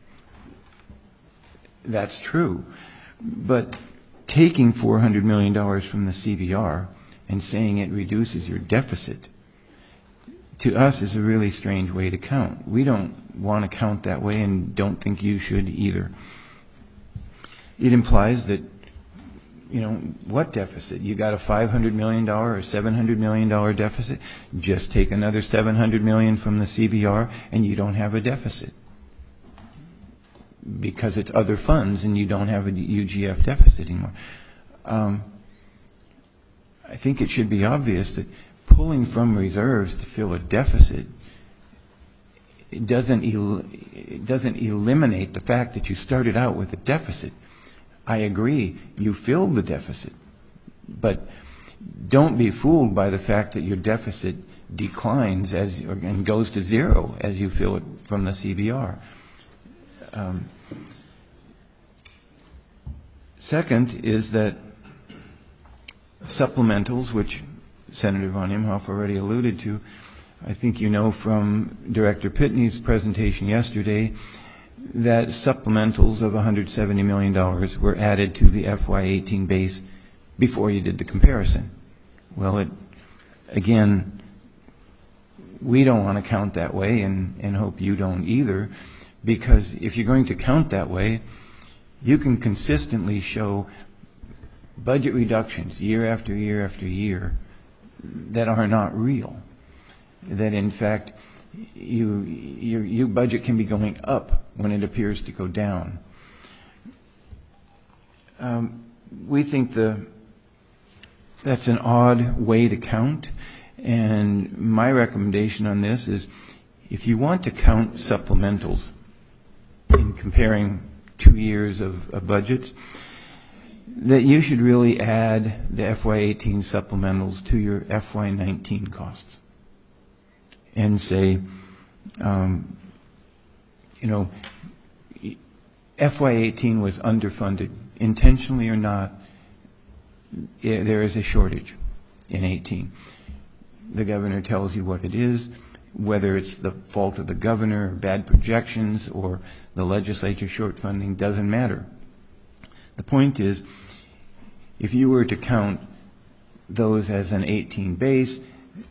That's true, but taking four hundred million dollars from the C B R and saying it reduces your deficit, to us is a really strange way to count. We don't want to count that way and don't think you should either. It implies that, you know, what deficit? You got a five hundred million dollars or seven hundred million dollars deficit, just take another seven hundred million dollars from the C B R and you don't have a deficit. Because it's other funds and you don't have a U G F deficit anymore. Um, I think it should be obvious that pulling from reserves to fill a deficit, it doesn't, el- it doesn't eliminate the fact that you started out with a deficit. I agree, you filled the deficit, but don't be fooled by the fact that your deficit declines as and goes to zero as you fill it from the C B R. Um, second is that supplementals, which Senator von Imhoff already alluded to, I think you know from Director Pitney's presentation yesterday that supplementals of one hundred seventy million dollars were added to the F Y eighteen base before you did the comparison. Well, it, again, we don't want to count that way, and, and hope you don't either, because if you're going to count that way, you can consistently show budget reductions year after year after year that are not real. That in fact, you, your, your budget can be going up when it appears to go down. Um, we think the that's an odd way to count, and my recommendation on this is if you want to count supplementals in comparing two years of, of budgets, that you should really add the F Y eighteen supplementals to your F Y nineteen costs and say, um, you know, F Y eighteen was underfunded, intentionally or not. There is a shortage in eighteen. The governor tells you what it is, whether it's the fault of the governor, bad projections, or the legislature short funding, doesn't matter. The point is, if you were to count those as an eighteen base,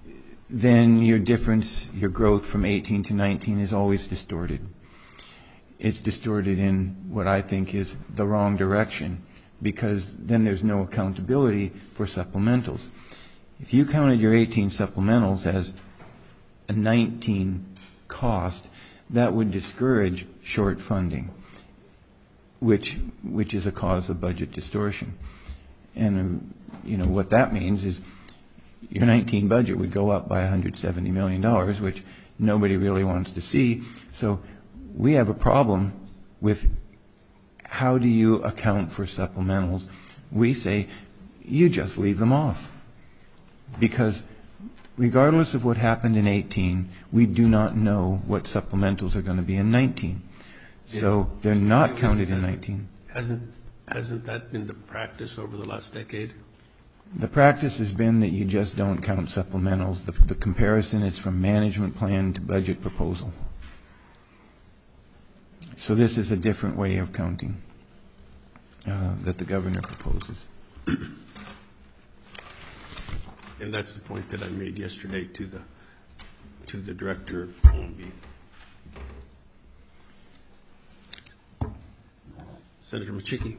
then your difference, your growth from eighteen to nineteen is always distorted. it's distorted in what I think is the wrong direction, because then there's no accountability for supplementals. If you counted your eighteen supplementals as a nineteen cost, that would discourage short funding, which which is a cause of budget distortion. And uh, you know what that means is your nineteen budget would go up by one hundred seventy million dollars, which nobody really wants to see. So we have a problem with how do you account for supplementals. We say you just leave them off, because regardless of what happened in eighteen, we do not know what supplementals are going to be in nineteen. So they're not counted in nineteen. Hasn't, hasn't that been the practice over the last decade? The practice has been that you just don't count supplementals. The, the comparison is from management plan to budget proposal. So this is a different way of counting uh, that the governor proposes. And that's the point that I made yesterday to the to the director of O M B. Senator Machiki.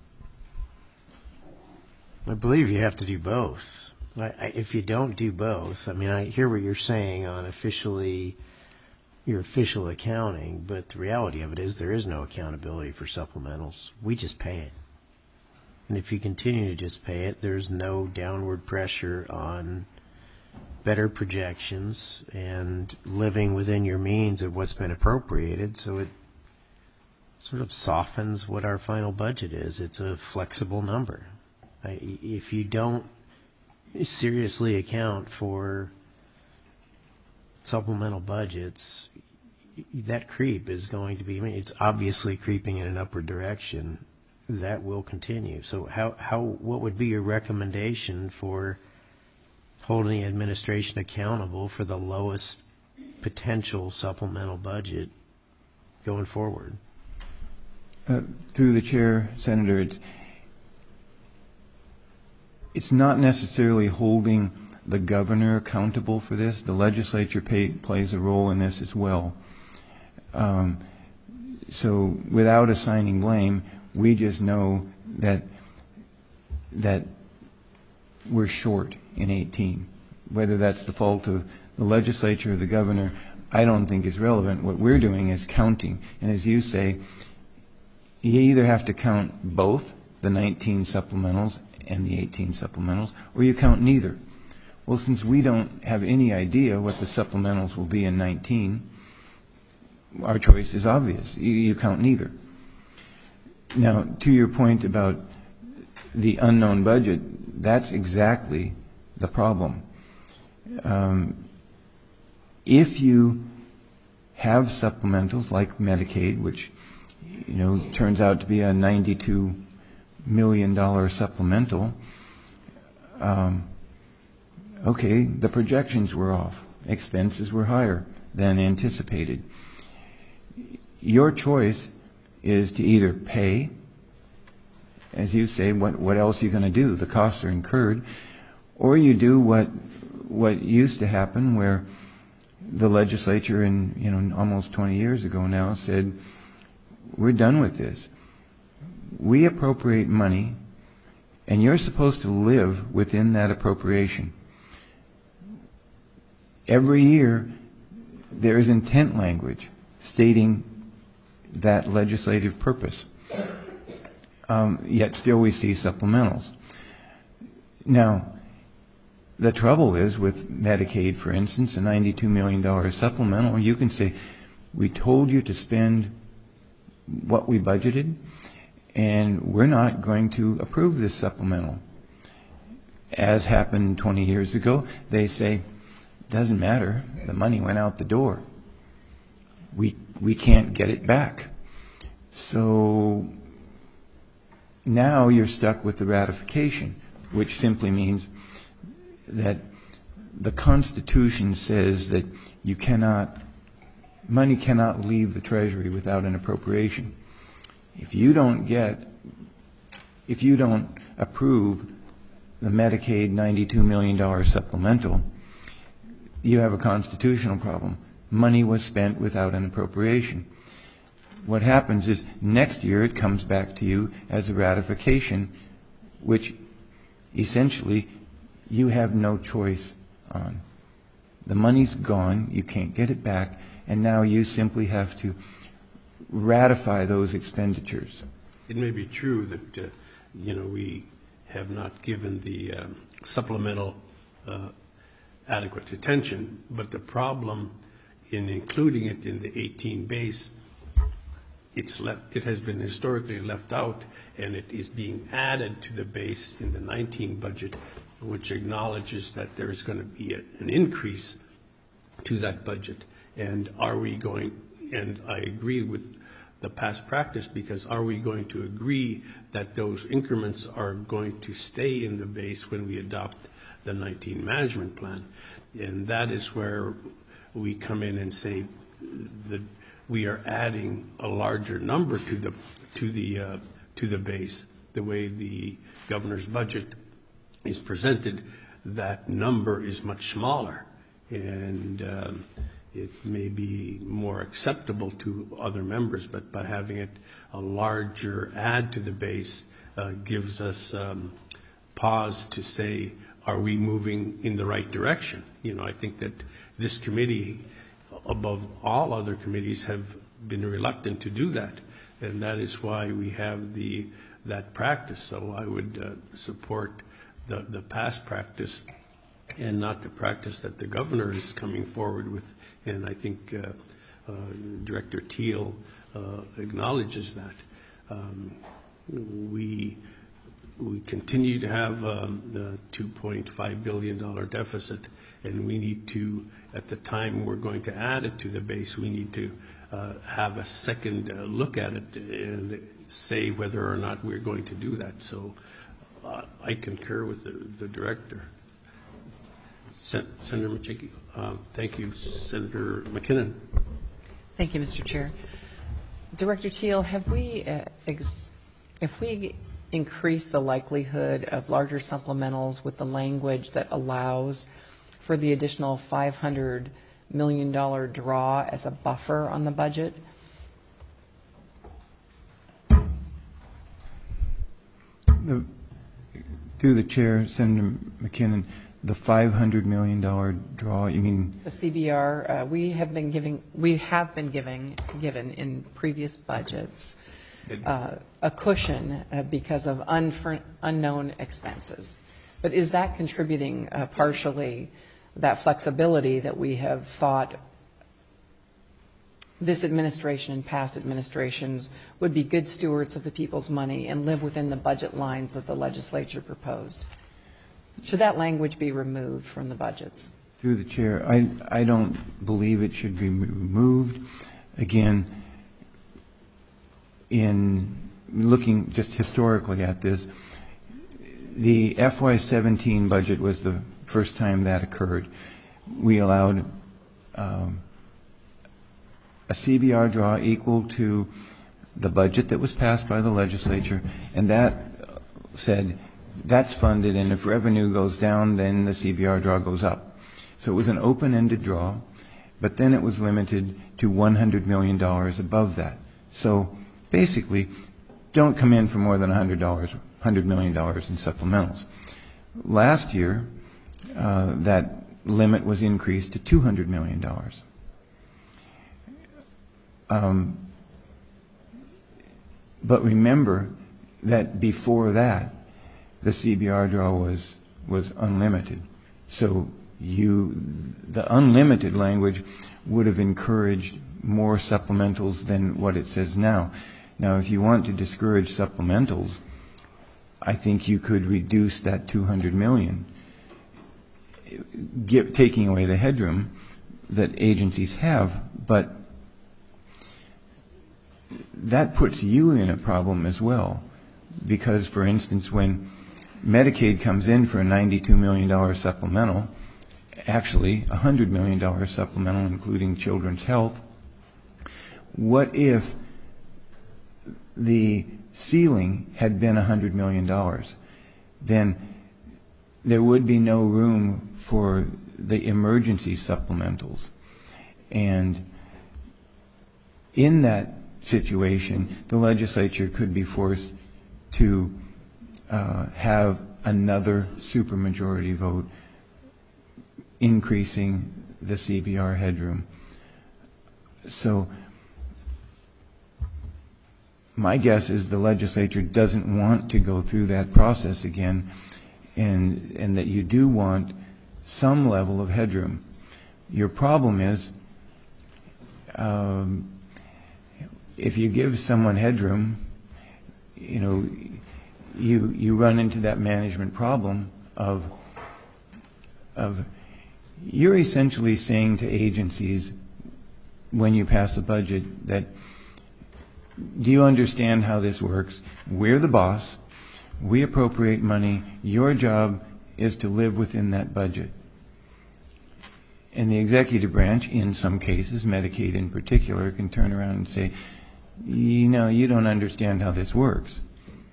I believe you have to do both. I, I, if you don't do both, I mean, I hear what you're saying on officially, your official accounting, but the reality of it is there is no accountability for supplementals. We just pay it. And if you continue to just pay it, there's no downward pressure on better projections and living within your means of what's been appropriated, so it sort of softens what our final budget is. It's a flexible number. I, if you don't seriously account for supplemental budgets, that creep is going to be, I mean, it's obviously creeping in an upward direction. That will continue. So how, how, what would be your recommendation for holding the administration accountable for the lowest potential supplemental budget going forward? Uh, through the chair, Senator, it's, it's not necessarily holding the governor accountable for this. The legislature pay, plays a role in this as well. Um, so without assigning blame, we just know that that we're short in eighteen. Whether that's the fault of the legislature or the governor, I don't think is relevant. What we're doing is counting. And as you say, you either have to count both the nineteen supplementals and the eighteen supplementals, or you count neither. Well, since we don't have any idea what the supplementals will be in nineteen, our choice is obvious. You, you count neither. Now, to your point about the unknown budget, that's exactly the problem. Um, if you have supplementals like Medicaid, which you know turns out to be a ninety-two million dollars supplemental, um, okay, the projections were off. Expenses were higher than anticipated. Your choice is to either pay, as you say, what, what else are you going to do? The costs are incurred. Or you do what what used to happen, where the legislature in, you know, almost twenty years ago now said, we're done with this. We appropriate money, and you're supposed to live within that appropriation. Every year, there is intent language stating that legislative purpose. Um, yet still we see supplementals. Now, the trouble is with Medicaid, for instance, a ninety-two million dollars supplemental, you can say, we told you to spend what we budgeted, and we're not going to approve this supplemental. As happened twenty years ago, they say, doesn't matter, the money went out the door. We we can't get it back. So now you're stuck with the ratification, which simply means that the Constitution says that you cannot, money cannot leave the Treasury without an appropriation. If you don't get, if you don't approve the Medicaid ninety-two million dollars supplemental, you have a constitutional problem. Money was spent without an appropriation. what happens is next year it comes back to you as a ratification, which essentially you have no choice on. The money's gone, you can't get it back, and now you simply have to ratify those expenditures. It may be true that, uh, you know, we have not given the um, supplemental uh, adequate attention, but the problem in including it in the eighteen base, it's left, it has been historically left out, and it is being added to the base in the nineteen budget, which acknowledges that there's going to be a, an increase to that budget. And are we going, and I agree with the past practice, because are we going to agree that those increments are going to stay in the base when we adopt the nineteen management plan? And that is where we come in and say that we are adding a larger number to the to the uh, to the base. The way the governor's budget is presented, that number is much smaller, and um, it may be more acceptable to other members, but by having it a larger add to the base uh, gives us um, pause to say, are we moving in the right direction? You know, I think that this committee, above all other committees, have been reluctant to do that, and that is why we have the that practice. So I would uh, support the, the past practice and not the practice that the governor is coming forward with. And I think uh, uh, Director Teal uh, acknowledges that. Um, we we continue to have um, the two point five billion dollars deficit, and we need to, at the time we're going to add it to the base, we need to uh, have a second uh, look at it and say whether or not we're going to do that. So uh, I concur with the, the director. Sen- Senator Machiki. Um, thank you, Senator McKinnon. Thank you, Mister Chair. Director Teal, have we, uh, ex- if we increase the likelihood of larger supplementals with the language that allows for the additional five hundred million dollars draw as a buffer on the budget? The, through the chair, Senator McKinnon, the five hundred million dollars draw, you mean? The C B R, uh, we have been giving, we have been giving, given in previous budgets uh, a cushion uh, because of unfr- unknown expenses. But is that contributing uh, partially that flexibility that we have thought this administration and past administrations would be good stewards of the people's money and live within the budget lines that the legislature proposed? Should that language be removed from the budgets? Through the chair, I, I don't believe it should be removed. Again, in looking just historically at this, the F Y seventeen budget was the first time that occurred. We allowed um, a C B R draw equal to the budget that was passed by the legislature, and that said that's funded, and if revenue goes down, then the C B R draw goes up. So it was an open-ended draw, but then it was limited to one hundred million dollars above that. So basically, don't come in for more than one hundred dollars, one hundred million dollars in supplementals. Last year, uh, that limit was increased to two hundred million dollars. Um, but remember that before that, the C B R draw was was unlimited. So you, the unlimited language would have encouraged more supplementals than what it says now. Now, if you want to discourage supplementals, I think you could reduce that two hundred million, get, taking away the headroom that agencies have, but that puts you in a problem as well. Because, for instance, when Medicaid comes in for a ninety-two million dollars supplemental, actually one hundred million dollars supplemental including children's health, what if the ceiling had been one hundred million dollars? Then there would be no room for the emergency supplementals. And in that situation, the legislature could be forced to uh, have another supermajority vote increasing the C B R headroom. So my guess is the legislature doesn't want to go through that process again, and and that you do want some level of headroom. Your problem is um, if you give someone headroom, you know, you you run into that management problem of of you're essentially saying to agencies when you pass a budget that, do you understand how this works? We're the boss. We appropriate money. Your job is to live within that budget. And the executive branch, in some cases, Medicaid in particular, can turn around and say, you know, you don't understand how this works.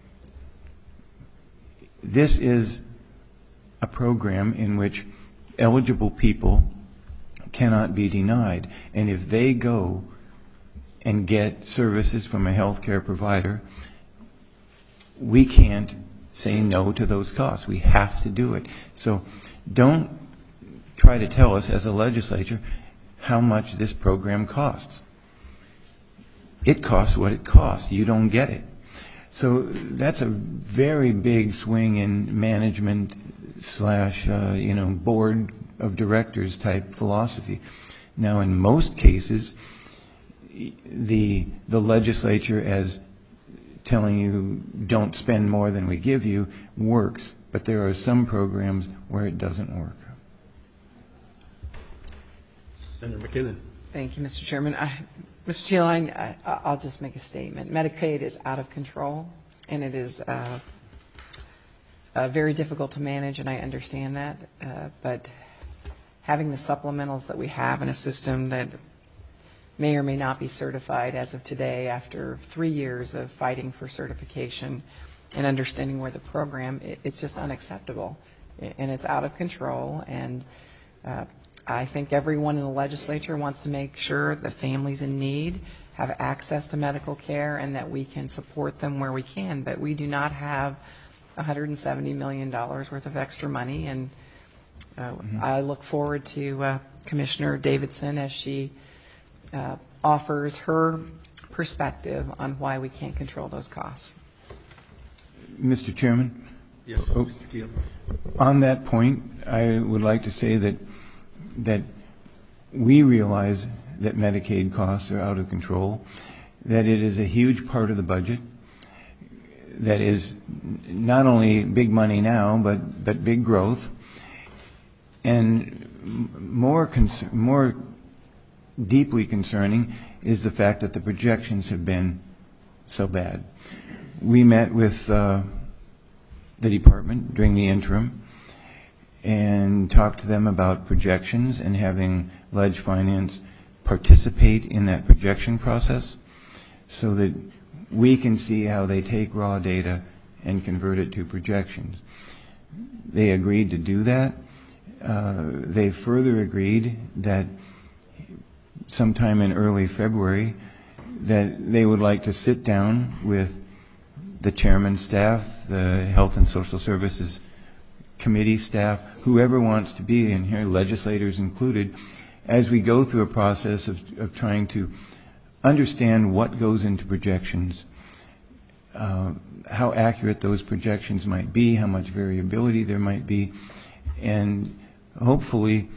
This is a program in which eligible people cannot be denied. And if they go and get services from a health care provider, we can't say no to those costs. We have to do it. So don't try to tell us as a legislature how much this program costs. It costs what it costs. You don't get it. So that's a very big swing in management slash, uh, you know, board of directors type philosophy. Now, in most cases, the the legislature, as telling you don't spend more than we give you, works. But there are some programs where it doesn't work. Senator McKinnon. Thank you, Mister Chairman. I, Mister Teal, I, I, I'll just make a statement. Medicaid is out of control, and it is uh, uh, very difficult to manage, and I understand that. Uh, but having the supplementals that we have in a system that may or may not be certified as of today after three years of fighting for certification and understanding where the program, it, it's just unacceptable. And it's out of control. And uh, I think everyone in the legislature wants to make sure the families in need have access to medical care and that we can support them where we can. But we do not have one hundred seventy million dollars worth of extra money. And uh, mm-hmm. I look forward to uh, Commissioner Davidson as she uh, offers her perspective on why we can't control those costs. Mister Chairman? Yes, oh, Mister Teal. On that point, I would like to say that that we realize that Medicaid costs are out of control, that it is a huge part of the budget, that is not only big money now, but, but big growth. And more, cons- more deeply concerning is the fact that the projections have been so bad. We met with uh, the department during the interim and talked to them about projections and having Ledge Finance participate in that projection process so that we can see how they take raw data and convert it to projections. They agreed to do that. Uh, they further agreed that sometime in early February that they would like to sit down with the chairman's staff, the Health and Social Services Committee staff, whoever wants to be in here, legislators included, as we go through a process of, of trying to understand what goes into projections, uh, how accurate those projections might be, how much variability there might be, and hopefully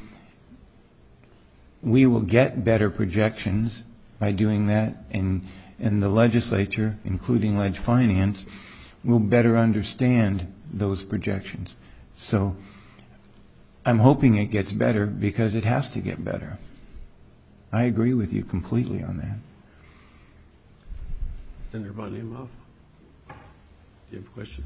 we will get better projections by doing that, and, and the legislature, including Ledge Finance, will better understand those projections. So I'm hoping it gets better because it has to get better. I agree with you completely on that. Senator Von Imhoff, do you have a question?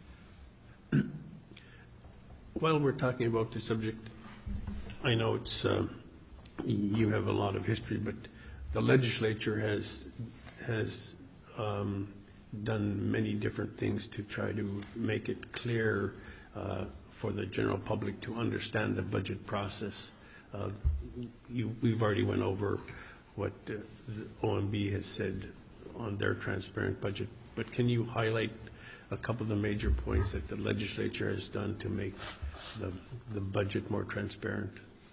While we're talking about the subject, I know it's uh, you have a lot of history, but the legislature has has um, done many different things to try to make it clear uh, for the general public to understand the budget process. Uh, you, we've already went over what uh, the O M B has said on their transparent budget. But can you highlight a couple of the major points that the legislature has done to make the, the budget more transparent?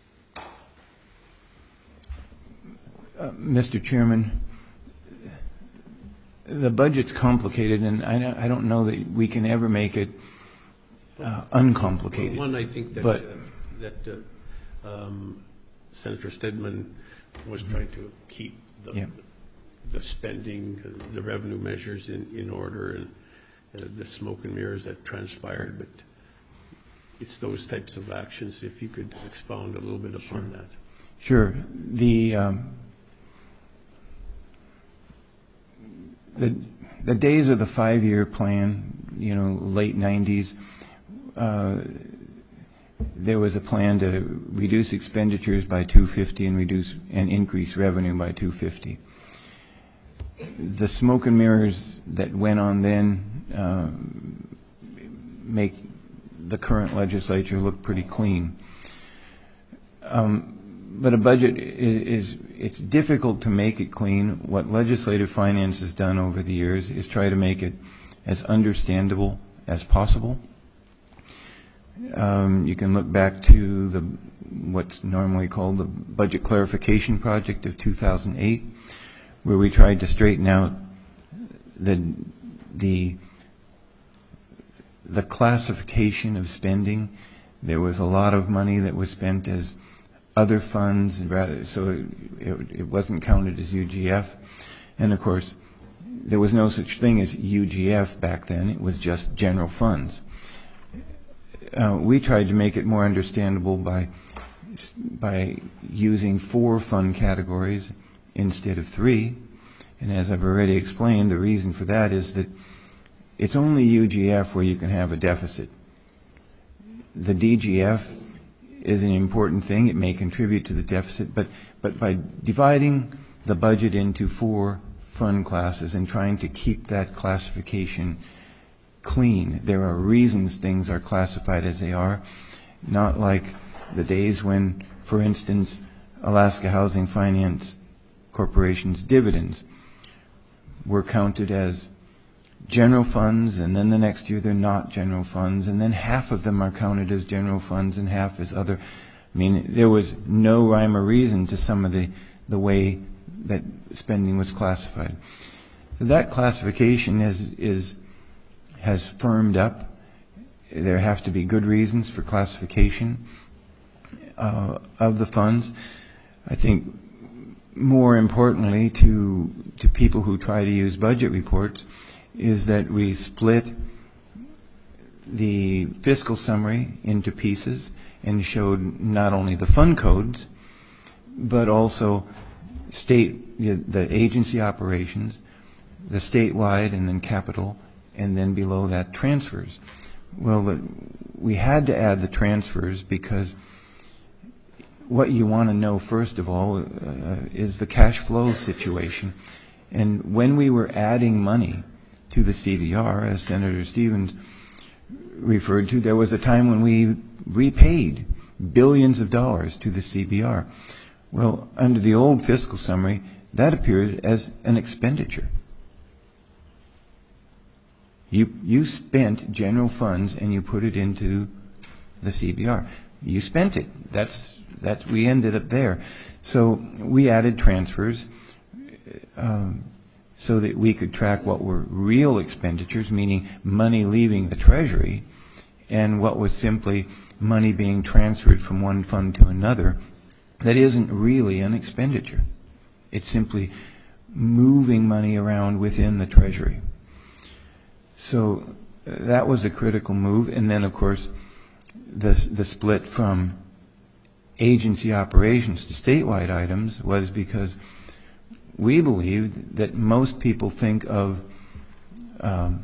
Uh, Mister Chairman, the budget's complicated, and I don't, I don't know that we can ever make it uh, uncomplicated. One, I think that, but, uh, that uh, um, Senator Stedman was trying to keep the, yeah. the spending, uh, the revenue measures in, in order, and uh, the smoke and mirrors that transpired. But it's those types of actions. If you could expound a little bit upon Sure. that. Sure. The um, the the days of the five-year plan, you know, late nineties. Uh, there was a plan to reduce expenditures by two hundred fifty and reduce and increase revenue by two hundred fifty. The smoke and mirrors that went on then uh, make the current legislature look pretty clean. Um, but a budget is, is, it's difficult to make it clean. What legislative finance has done over the years is try to make it as understandable as possible. Um, you can look back to the what's normally called the Budget Clarification Project of two thousand eight, where we tried to straighten out the the the classification of spending. There was a lot of money that was spent as other funds, rather, so it, it, it wasn't counted as U G F. And of course, there was no such thing as U G F back then. It was just general funds. Uh, we tried to make it more understandable by by using four fund categories instead of three. And as I've already explained, the reason for that is that it's only U G F where you can have a deficit. The D G F is an important thing. It may contribute to the deficit, but, but by dividing the budget into four fund classes and trying to keep that classification clean, there are reasons things are classified as they are, not like the days when, for instance, Alaska Housing Finance Corporation's dividends were counted as general funds, and then the next year they're not general funds, and then half of them are counted as general funds and half as other. I mean, there was no rhyme or reason to some of the, the way that spending was classified. So that classification is, is, has firmed up. There have to be good reasons for classification uh, of the funds. I think more importantly to, to people who try to use budget reports is that we split the fiscal summary into pieces and showed not only the fund codes, but also state, the agency operations, the statewide, and then capital, and then below that transfers. Well, the, we had to add the transfers because what you want to know, first of all, uh, is the cash flow situation. And when we were adding money to the C V R, as Senator Stevens referred to, there was a time when we repaid billions of dollars to the C V R. Well, under the old fiscal summary, that appeared as an expenditure. You, you spent general funds and you put it into the C V R. You spent it. That's, that, we ended up there. So we added transfers um, so that we could track what were real expenditures, meaning money leaving the Treasury, and what was simply money being transferred from one fund to another that isn't really an expenditure. It's simply moving money around within the Treasury. So that was a critical move. And then, of course, the, the split from agency operations to statewide items was because we believed that most people think of um,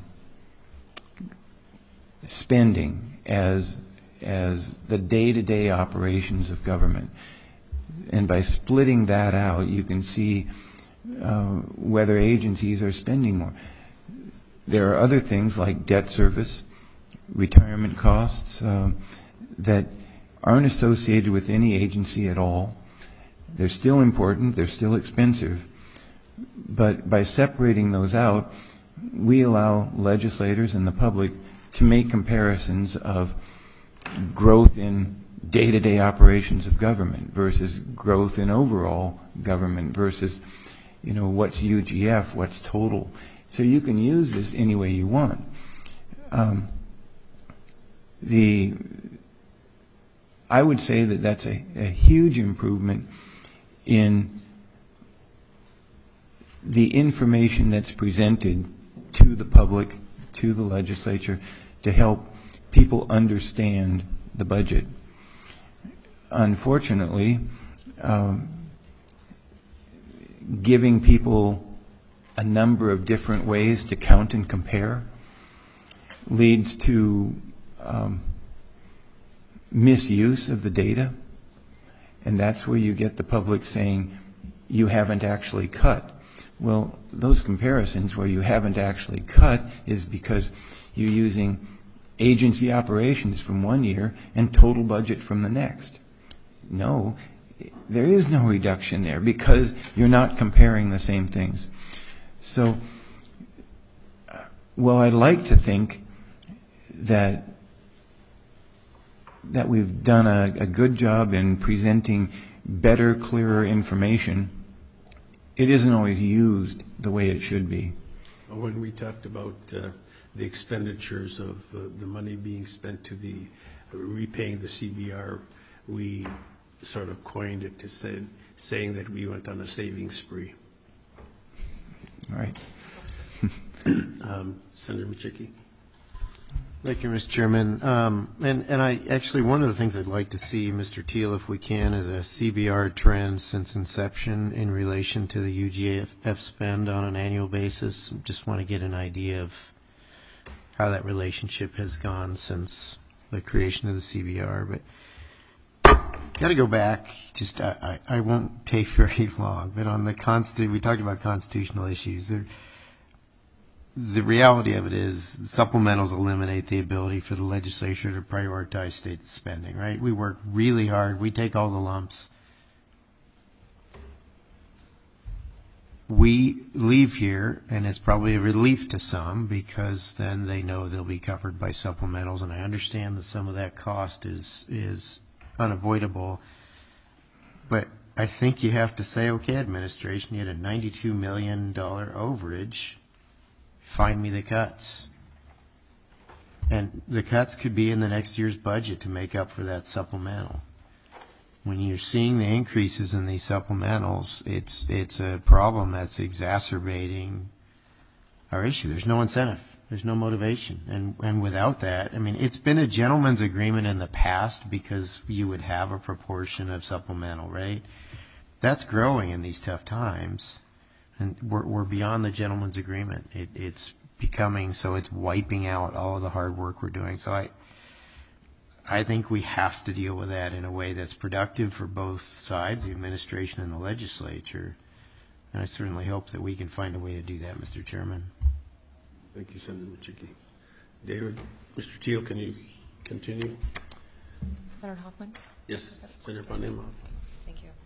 spending as as the day-to-day operations of government. And by splitting that out, you can see uh, whether agencies are spending more. There are other things like debt service, retirement costs uh, that aren't associated with any agency at all. They're still important, they're still expensive, But by separating those out, we allow legislators and the public to make comparisons of growth in day-to-day operations of government versus growth in overall government versus, you know, what's U G F, what's total. So you can use this any way you want. Um, the I would say that that's a, a huge improvement in the information that's presented to the public, to the legislature, to help people understand the budget. Unfortunately, um, giving people a number of different ways to count and compare leads to um, misuse of the data, and that's where you get the public saying you haven't actually cut. Well, those comparisons where you haven't actually cut is because you're using agency operations from one year and total budget from the next. No, there is no reduction there because you're not comparing the same things. So, well, I'd like to think that that we've done a, a good job in presenting better, clearer information. It isn't always used the way it should be. When we talked about uh, the expenditures of uh, the money being spent to the uh, repaying the C B R, we sort of coined it to say, saying that we went on a saving spree. All right. um, Senator Machicki. Thank you, Mister Chairman. Um, and, and I actually, one of the things I'd like to see, Mister Teal, if we can, is a C B R trend since inception in relation to the U G F spend on an annual basis. Just want to get an idea of how that relationship has gone since the creation of the C B R. But got to go back. Just I, I, I won't take very long. But on the consti- we talked about constitutional issues. There, the reality of it is supplementals eliminate the ability for the legislature to prioritize state spending, right? We work really hard. We take all the lumps. We leave here, and it's probably a relief to some because then they know they'll be covered by supplementals, and I understand that some of that cost is is unavoidable. But I think you have to say, okay, administration, you had a ninety-two million dollars overage. Find me the cuts. And the cuts could be in the next year's budget to make up for that supplemental. When you're seeing the increases in these supplementals, it's it's a problem that's exacerbating our issue. There's no incentive. There's no motivation. And and without that, I mean, it's been a gentleman's agreement in the past because you would have a proportion of supplemental, right? That's growing in these tough times. And we're, we're beyond the gentleman's agreement. It, it's becoming so it's wiping out all of the hard work we're doing. So I, I think we have to deal with that in a way that's productive for both sides, the administration and the legislature. And I certainly hope that we can find a way to do that, Mister Chairman. Thank you, Senator Machicki. David, Mister Teal, can you continue? Senator Hoffman? Yes, Senator Von Imhoff. Thank you.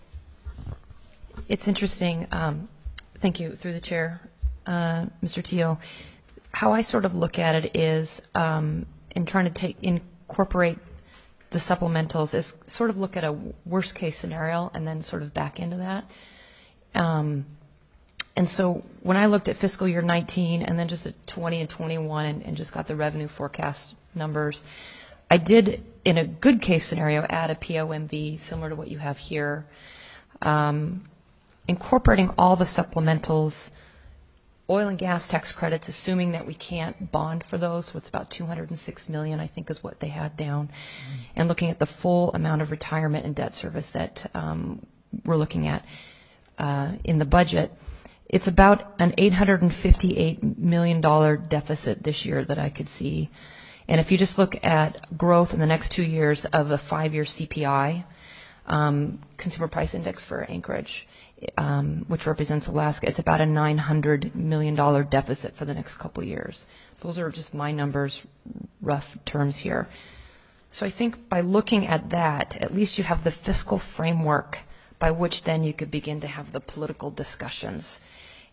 It's interesting. Um, Thank you, through the chair, uh, Mister Teal. How I sort of look at it is, um, in trying to take incorporate the supplementals, is sort of look at a worst case scenario and then sort of back into that. Um, and so when I looked at fiscal year nineteen and then just at twenty and twenty-one and, and just got the revenue forecast numbers, I did, in a good case scenario, add a P O M V similar to what you have here. Um, incorporating all the supplementals, oil and gas tax credits, assuming that we can't bond for those, so it's about two hundred six million dollars, I think is what they had down, mm-hmm. and looking at the full amount of retirement and debt service that um, we're looking at uh, in the budget, it's about an eight hundred fifty-eight million dollars deficit this year that I could see. And if you just look at growth in the next two years of a five-year C P I, um, Consumer Price Index for Anchorage, Um, which represents Alaska, it's about a nine hundred million dollars deficit for the next couple years. Those are just my numbers, rough terms here. So I think by looking at that, at least you have the fiscal framework by which then you could begin to have the political discussions.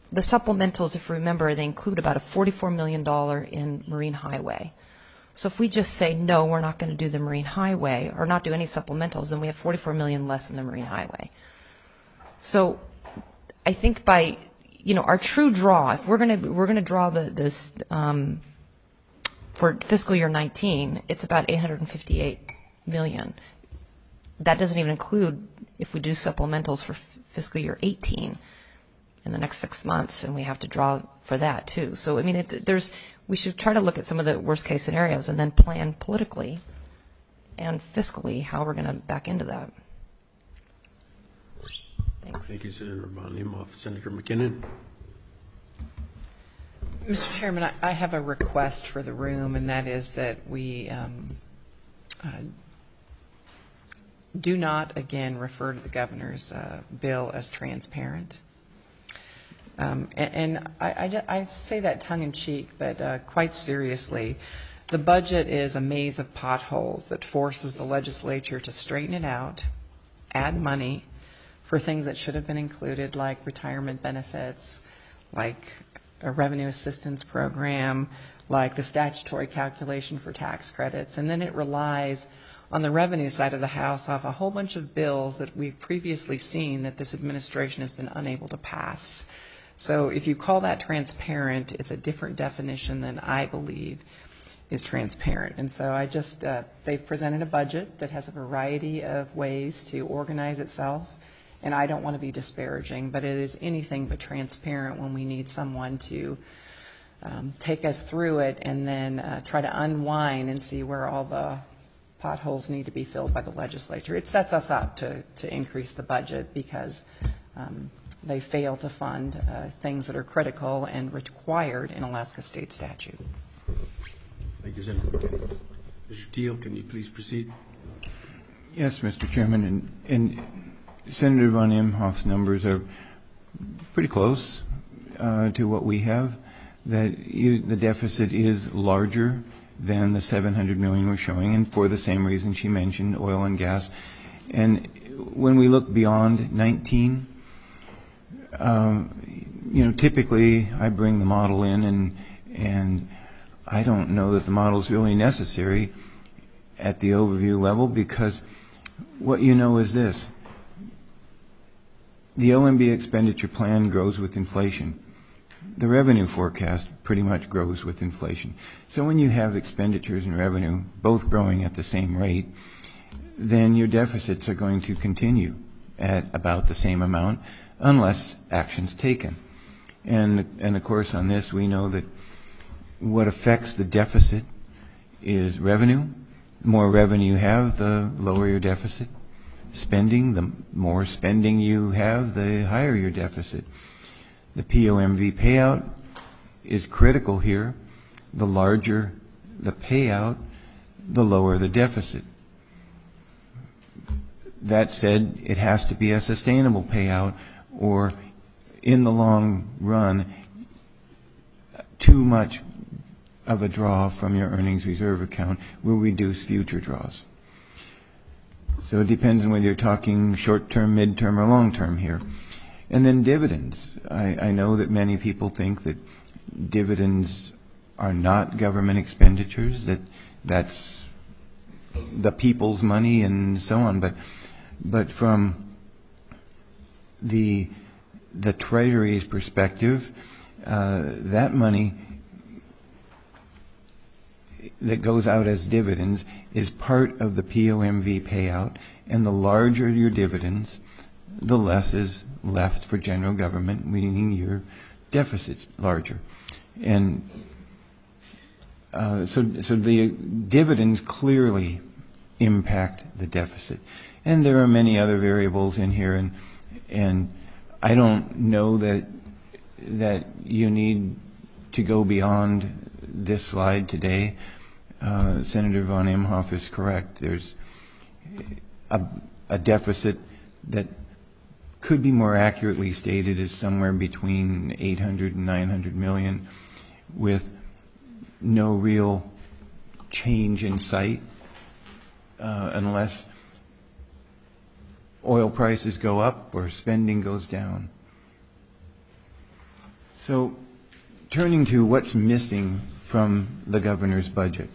the supplementals, if you remember, they include about a forty-four million dollars in Marine Highway. So if we just say, no, we're not going to do the Marine Highway or not do any supplementals, then we have forty-four million dollars less in the Marine Highway. So I think by, you know, our true draw, if we're going to we're going to draw the, this um, for fiscal year nineteen, it's about eight hundred fifty-eight million dollars. That doesn't even include if we do supplementals for f- fiscal year eighteen in the next six months, and we have to draw for that too. So I mean, it, there's we should try to look at some of the worst case scenarios and then plan politically and fiscally how we're going to back into that. Thanks. Thank you, Senator Von Imhoff. Senator McKinnon. Mister Chairman, I, I have a request for the room, and that is that we um, uh, do not again refer to the governor's uh, bill as transparent. Um, and and I, I, I say that tongue in cheek, but uh, quite seriously, the budget is a maze of potholes that forces the legislature to straighten it out, add money for things that should have been included, like retirement benefits, like a revenue assistance program, like the statutory calculation for tax credits, and then it relies on the revenue side of the house off a whole bunch of bills that we've previously seen that this administration has been unable to pass. So if you call that transparent, it's a different definition than I believe is transparent. And so I just, uh, they've presented a budget that has a variety of ways to organize itself, and I don't want to be disparaging, but it is anything but transparent when we need someone to um, take us through it and then uh, try to unwind and see where all the potholes need to be filled by the legislature. It sets us up to, to increase the budget because um, they fail to fund uh, things that are critical and required in Alaska state statute. Thank you, Senator McKinnon. Mister Teal, can you please proceed? Yes, Mister Chairman, and, and Senator Von Imhoff's numbers are pretty close uh, to what we have. That you, the deficit is larger than the seven hundred million dollars we're showing, and for the same reason she mentioned, oil and gas. And when we look beyond nineteen, um, you know, typically I bring the model in, and and I don't know that the model is really necessary at the overview level, because what you know is this: the O M B expenditure plan grows with inflation. The revenue forecast pretty much grows with inflation. So when you have expenditures and revenue both growing at the same rate, then your deficits are going to continue at about the same amount unless action's taken. And, and of course on this we know that what affects the deficit is revenue. The more revenue you have, the lower your deficit. Spending, the more spending you have, the higher your deficit. The P O M V payout is critical here. The larger the payout, the lower the deficit. That said, it has to be a sustainable payout, or in the long run, too much of a draw from your earnings reserve account will reduce future draws. So it depends on whether you're talking short-term, mid-term, or long-term here. And then dividends. I, I know that many people think that dividends are not government expenditures, that that's the people's money and so on. But but from the the Treasury's perspective, uh, that money that goes out as dividends is part of the P O M V payout, and the larger your dividends, the less is left for general government, meaning your deficit's larger. And uh, so, so the dividends clearly impact the deficit. And there are many other variables in here, and and I don't know that that you need to go beyond this slide today. Uh, Senator Von Imhoff is correct. There's a, a deficit that could be more accurately stated as somewhere between eight hundred and nine hundred million, with no real change in sight uh, unless oil prices go up or spending goes down. So, turning to what's missing from the governor's budget.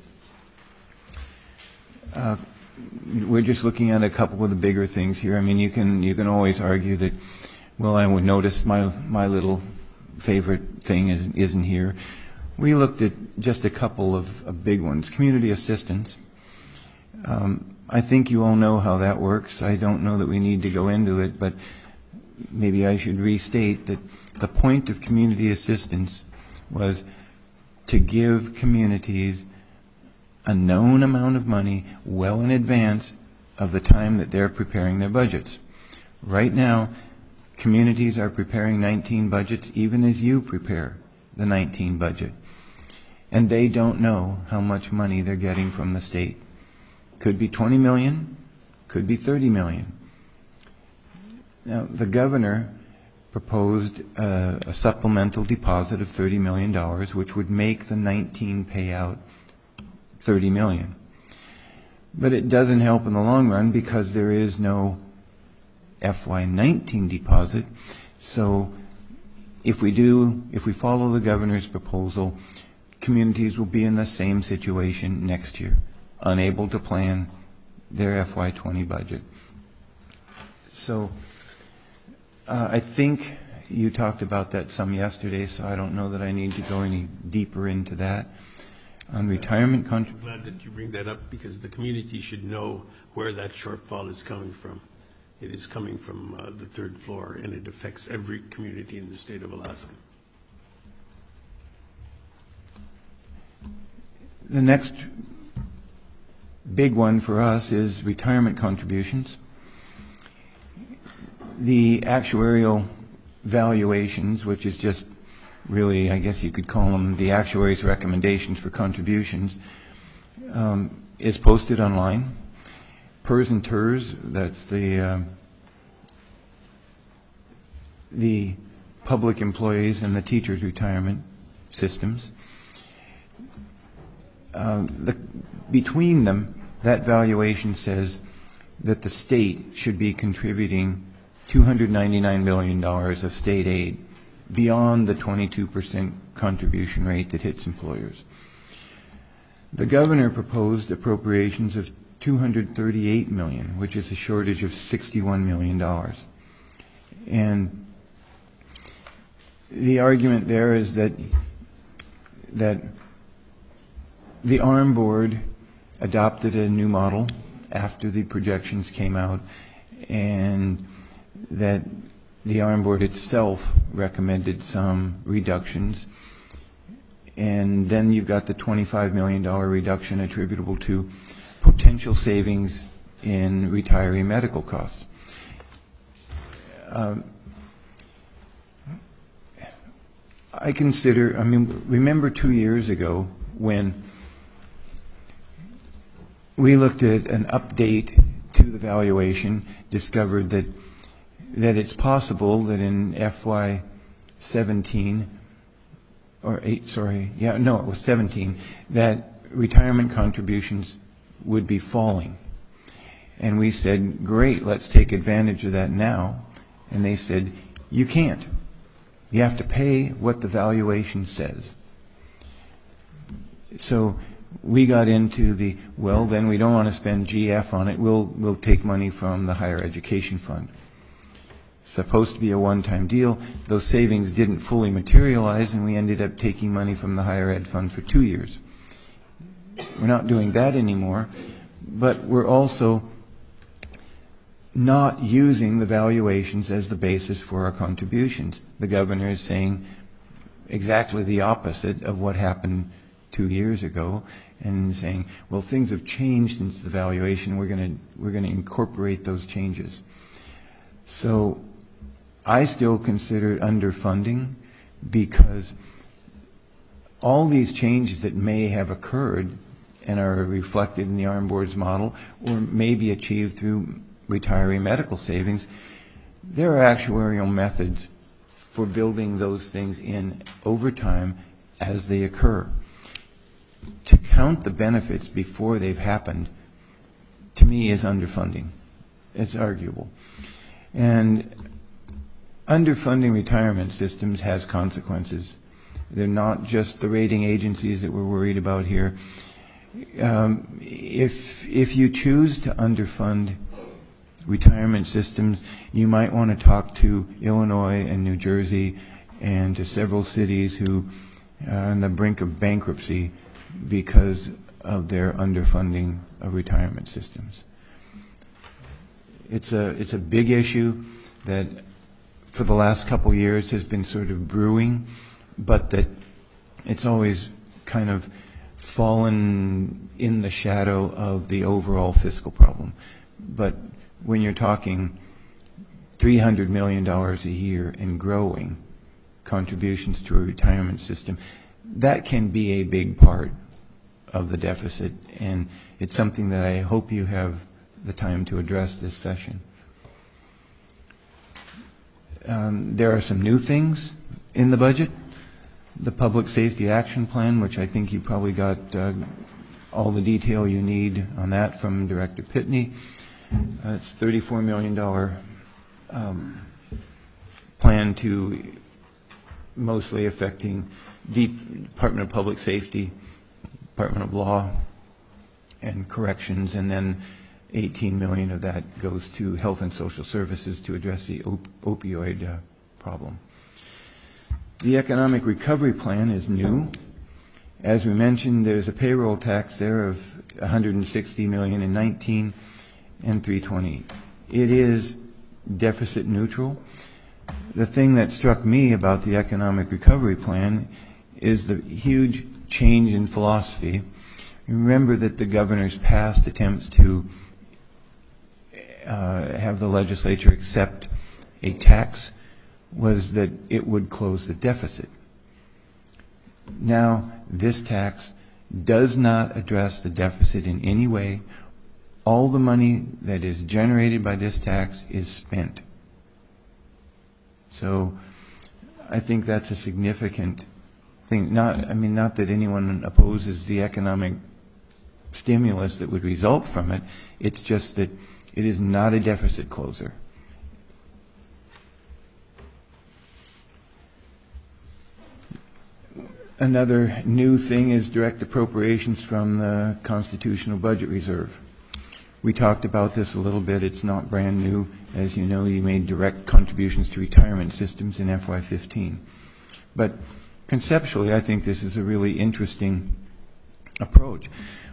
Uh, we're just looking at a couple of the bigger things here. I mean, you can you can always argue that, well, I would notice my my little favorite thing is, isn't here. We looked at just a couple of, of big ones. Community assistance. Um, I think you all know how that works. I don't know that we need to go into it, but maybe I should restate that the point of community assistance was to give communities a known amount of money well in advance of the time that they're preparing their budgets. Right now, communities are preparing nineteen budgets even as you prepare the nineteen budget. And they don't know how much money they're getting from the state. Could be twenty million, could be thirty million. Now, the governor proposed a, a supplemental deposit of thirty million dollars, which would make the nineteen payout thirty million dollars. But it doesn't help in the long run because there is no F Y nineteen deposit. So if we do, if we follow the governor's proposal, communities will be in the same situation next year, unable to plan their F Y twenty budget. So uh, I think you talked about that some yesterday, so I don't know that I need to go any deeper into that. On retirement I'm contributions. glad that you bring that up because the community should know where that shortfall is coming from. It is coming from uh, the third floor, and it affects every community in the state of Alaska. The next big one for us is retirement contributions. The actuarial valuations, which is just really, I guess you could call them the actuary's recommendations for contributions, um, is posted online. P E R S and T E R S, that's the um, the public employees and the teachers' retirement systems. Uh, the, between them, that valuation says that the state should be contributing two hundred ninety-nine million dollars of state aid beyond the twenty-two percent contribution rate that hits employers. The governor proposed appropriations of two hundred thirty-eight million dollars, which is a shortage of sixty-one million dollars. And the argument there is that that the A R M board adopted a new model after the projections came out, and that the A R M board itself recommended some reductions. And then you've got the twenty-five million dollars reduction attributable to potential savings in retiree medical costs. Um, I consider, I mean, remember two years ago when we looked at an update to the valuation, discovered that that it's possible that in F Y seventeen, or eight, sorry, yeah, no, it was seventeen, that retirement contributions would be falling. And we said, great, let's take advantage of that now. And they said, you can't. You have to pay what the valuation says. So we got into the, well, then we don't want to spend G F on it. We'll, we'll take money from the higher education fund. Supposed to be a one-time deal. Those savings didn't fully materialize, and we ended up taking money from the higher ed fund for two years. We're not doing that anymore, but we're also not using the valuations as the basis for our contributions. The governor is saying exactly the opposite of what happened two years ago, and saying, well, things have changed since the valuation. We're going to we're going to incorporate those changes. So I still consider it underfunding because all these changes that may have occurred and are reflected in the A R M board's model or may be achieved through retiree medical savings, there are actuarial methods for building those things in over time as they occur. To count the benefits before they've happened, to me, is underfunding. It's arguable. And underfunding retirement systems has consequences. They're not just the rating agencies that we're worried about here. Um, if if you choose to underfund retirement systems, you might want to talk to Illinois and New Jersey and to several cities who are on the brink of bankruptcy because of their underfunding of retirement systems. It's a it's a big issue that for the last couple of years has been sort of brewing, but that it's always kind of fallen in the shadow of the overall fiscal problem. But when you're talking three hundred million dollars a year and growing contributions to a retirement system, that can be a big part of the deficit, and it's something that I hope you have the time to address this session. Um, there are some new things in the budget. The Public Safety Action Plan, which I think you probably got uh, all the detail you need on that from Director Pitney. Uh, it's a thirty-four million dollars um, plan to mostly affecting Department of Public Safety, Department of Law, and Corrections, and then eighteen million dollars of that goes to Health and Social Services to address the op- opioid uh, problem. The Economic Recovery Plan is new. As we mentioned, there's a payroll tax there of one hundred sixty million dollars in nineteen and three twenty. It is deficit neutral. The thing that struck me about the Economic Recovery Plan is the huge change in philosophy. Remember that the governor's past attempts to uh, have the legislature accept a tax was that it would close the deficit. Now, this tax does not address the deficit in any way. All the money that is generated by this tax is spent. So I think that's a significant thing. Not, I mean, not that anyone opposes the economic stimulus that would result from it. It's just that it is not a deficit closer. Another new thing is direct appropriations from the Constitutional Budget Reserve. We talked about this a little bit. It's not brand new. As you know, you made direct contributions to retirement systems in F Y fifteen. But conceptually, I think this is a really interesting approach.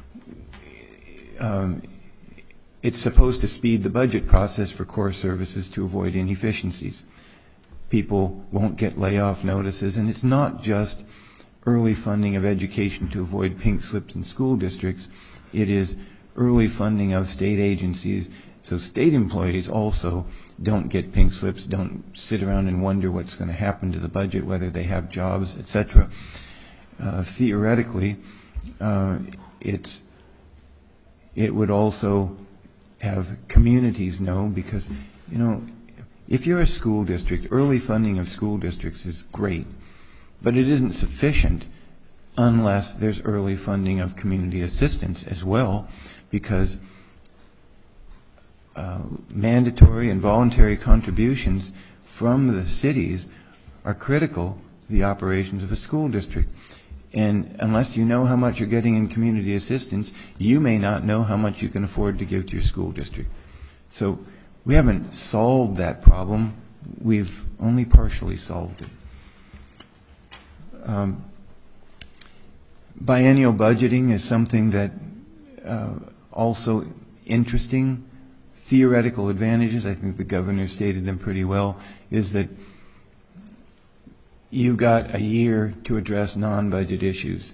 Um, it's supposed to speed the budget process for core services to avoid inefficiencies. People won't get layoff notices, and it's not just early funding of education to avoid pink slips in school districts. It is early funding of state agencies, so state employees also don't get pink slips, don't sit around and wonder what's going to happen to the budget, whether they have jobs, et cetera. Uh, theoretically, uh, it's it would also have communities know, because, you know, if you're a school district, early funding of school districts is great, but it isn't sufficient unless there's early funding of community assistance as well, because uh, mandatory and voluntary contributions from the cities are critical to the operations of a school district. And unless you know how much you're getting in community assistance, you may not know how much you can afford to give to your school district. So we haven't solved that problem. We've only partially solved it. Um, biennial budgeting is something that uh, also interesting. Theoretical advantages, I think the governor stated them pretty well, is that you've got a year to address non-budget issues.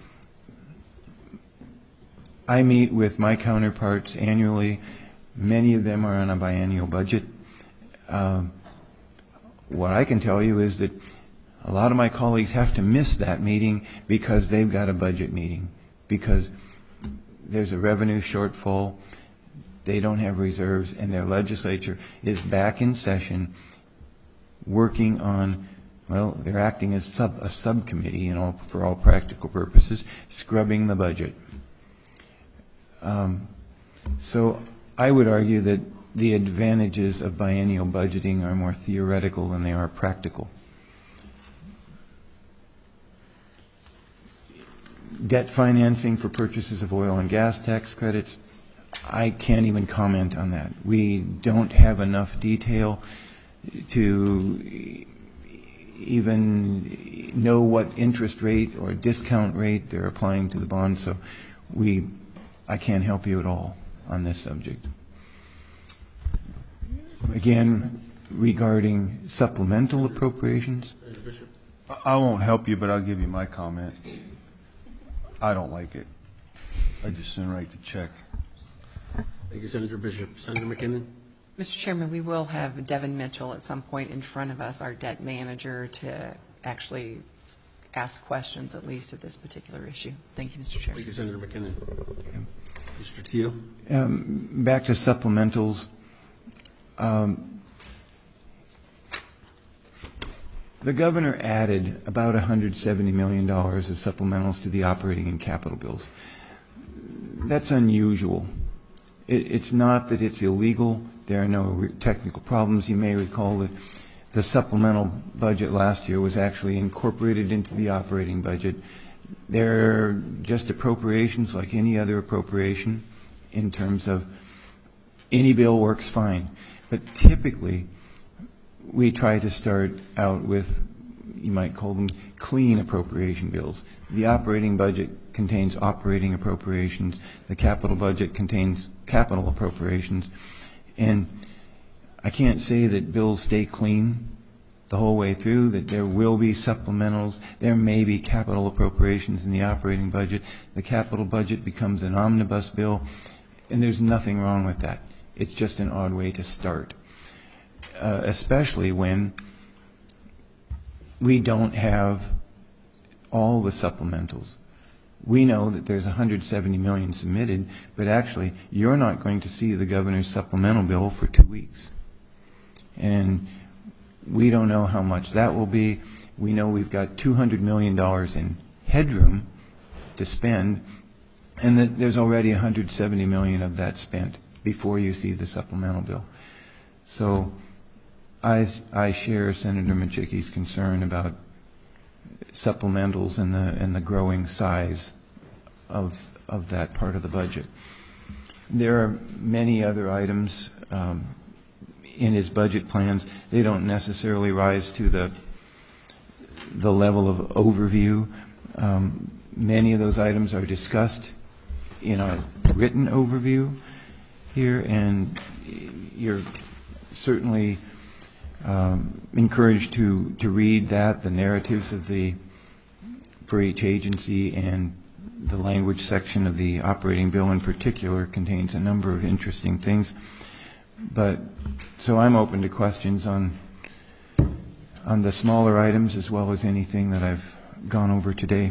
I meet with my counterparts annually. Many of them are on a biennial budget. Um, what I can tell you is that a lot of my colleagues have to miss that meeting because they've got a budget meeting, because there's a revenue shortfall, they don't have reserves, and their legislature is back in session working on, well, they're acting as sub, a subcommittee, you know, for all practical purposes, scrubbing the budget. Um, so I would argue that the advantages of biennial budgeting are more theoretical than they are practical. Debt financing for purchases of oil and gas tax credits, I can't even comment on that. We don't have enough detail to even know what interest rate or discount rate they're applying to the bond, so we, I can't help you at all on this subject. Again, regarding supplemental appropriations, I- I won't help you, but I'll give you my comment. I don't like it. I just send right to check. Thank you, Senator Bishop. Senator McKinnon? Mister Chairman, we will have Devin Mitchell at some point in front of us, our debt manager, to actually ask questions, at least at this particular issue. Thank you, Mister Chairman. Thank you, Senator McKinnon. Mister Teal? um, back to supplementals. Um, The governor added about one hundred seventy million dollars of supplementals to the operating and capital bills. That's unusual. It, it's not that it's illegal. There are no re- technical problems. You may recall that the supplemental budget last year was actually incorporated into the operating budget. They're just appropriations like any other appropriation in terms of any bill works fine. But typically, we try to start out with, you might call them clean appropriation bills. The operating budget contains operating appropriations. The capital budget contains capital appropriations. And I can't say that bills stay clean the whole way through, that there will be supplementals. There may be capital appropriations in the operating budget. The capital budget becomes an omnibus bill, and there's nothing wrong with that. It's just an odd way to start. Uh, especially when we don't have all the supplementals. We know that there's one hundred seventy million dollars submitted, but actually you're not going to see the governor's supplemental bill for two weeks. And we don't know how much that will be. We know we've got two hundred million dollars in headroom to spend, and that there's already one hundred seventy million dollars of that spent before you see the supplemental bill. So I, I share Senator Machicki's concern about supplementals and the and the growing size of of that part of the budget. There are many other items um, in his budget plans. They don't necessarily rise to the the level of overview. Um, many of those items are discussed in a written overview here, and you're certainly Um, encouraged to, to read that, the narratives of the, for each agency, and the language section of the operating bill in particular contains a number of interesting things. But, so I'm open to questions on, on the smaller items as well as anything that I've gone over today.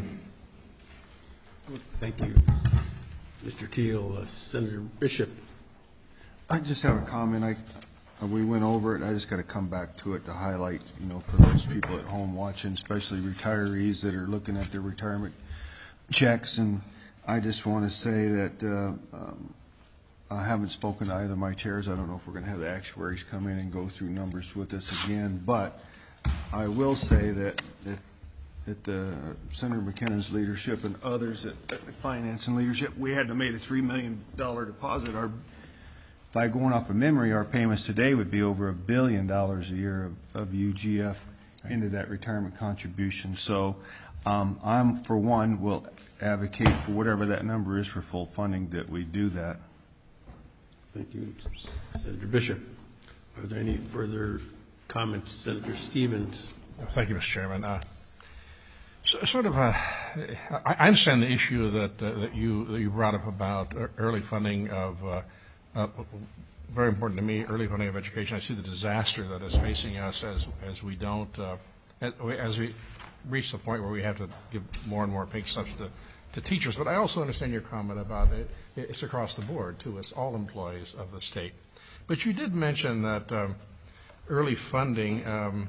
Thank you. Mister Teal, uh, Senator Bishop. I just have a comment. I, we went over it. I just got to come back to it to highlight, you know, for those people at home watching, especially retirees that are looking at their retirement checks. And I just want to say that uh, um, I haven't spoken to either of my chairs. I don't know if we're going to have the actuaries come in and go through numbers with us again. But I will say that that, that the Senator McKinnon's leadership and others at, at finance and leadership, we had to make a three million dollars deposit. Our By going off of memory, our payments today would be over a billion dollars a year of, of U G F into that retirement contribution. So um, I'm, for one, will advocate for whatever that number is for full funding that we do that. Thank you. Senator Bishop, are there any further comments? Senator Stevens. Thank you, Mister Chairman. Uh, so, sort of, uh, I, I understand the issue that uh, that you that you brought up about early funding of. Uh, Uh, very important to me, early funding of education. I see the disaster that is facing us as as we don't, uh, as, as we reach the point where we have to give more and more pink slips to, to teachers. But I also understand your comment about it. It's across the board, too. It's all employees of the state. But you did mention that um, early funding, um,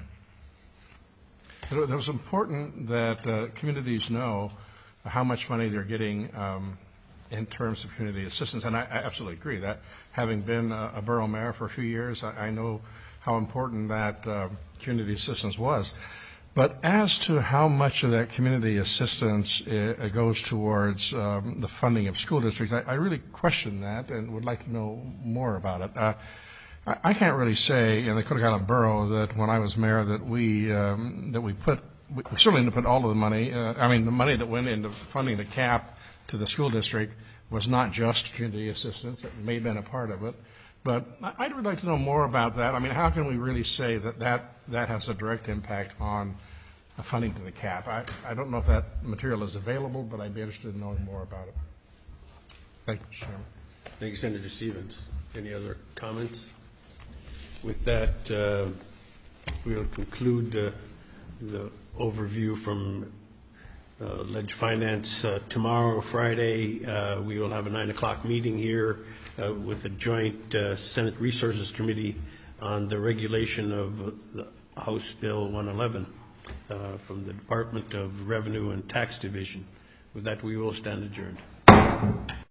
it was important that uh, communities know how much money they're getting um, in terms of community assistance, and I, I absolutely agree that, having been a, a borough mayor for a few years, I, I know how important that uh, community assistance was. But as to how much of that community assistance uh, goes towards um, the funding of school districts, I, I really question that and would like to know more about it. Uh, I, I can't really say in the Kodak Island Borough that when I was mayor that we um, that we put we certainly didn't put all of the money. Uh, I mean, the money that went into funding the cap to the school district was not just community assistance. It may have been a part of it. But I'd really like to know more about that. I mean, how can we really say that that, that has a direct impact on uh, funding to the cap? I, I don't know if that material is available, but I'd be interested in knowing more about it. Thank you, Chairman. Thank you, Senator Stevens. Any other comments? With that, uh, we'll conclude uh, the overview from uh, Ledge Finance. Uh, tomorrow, Friday, uh, we will have a nine o'clock meeting here Uh, with the joint uh, Senate Resources Committee on the regulation of uh, the House Bill one eleven uh, from the Department of Revenue and Tax Division. With that, we will stand adjourned.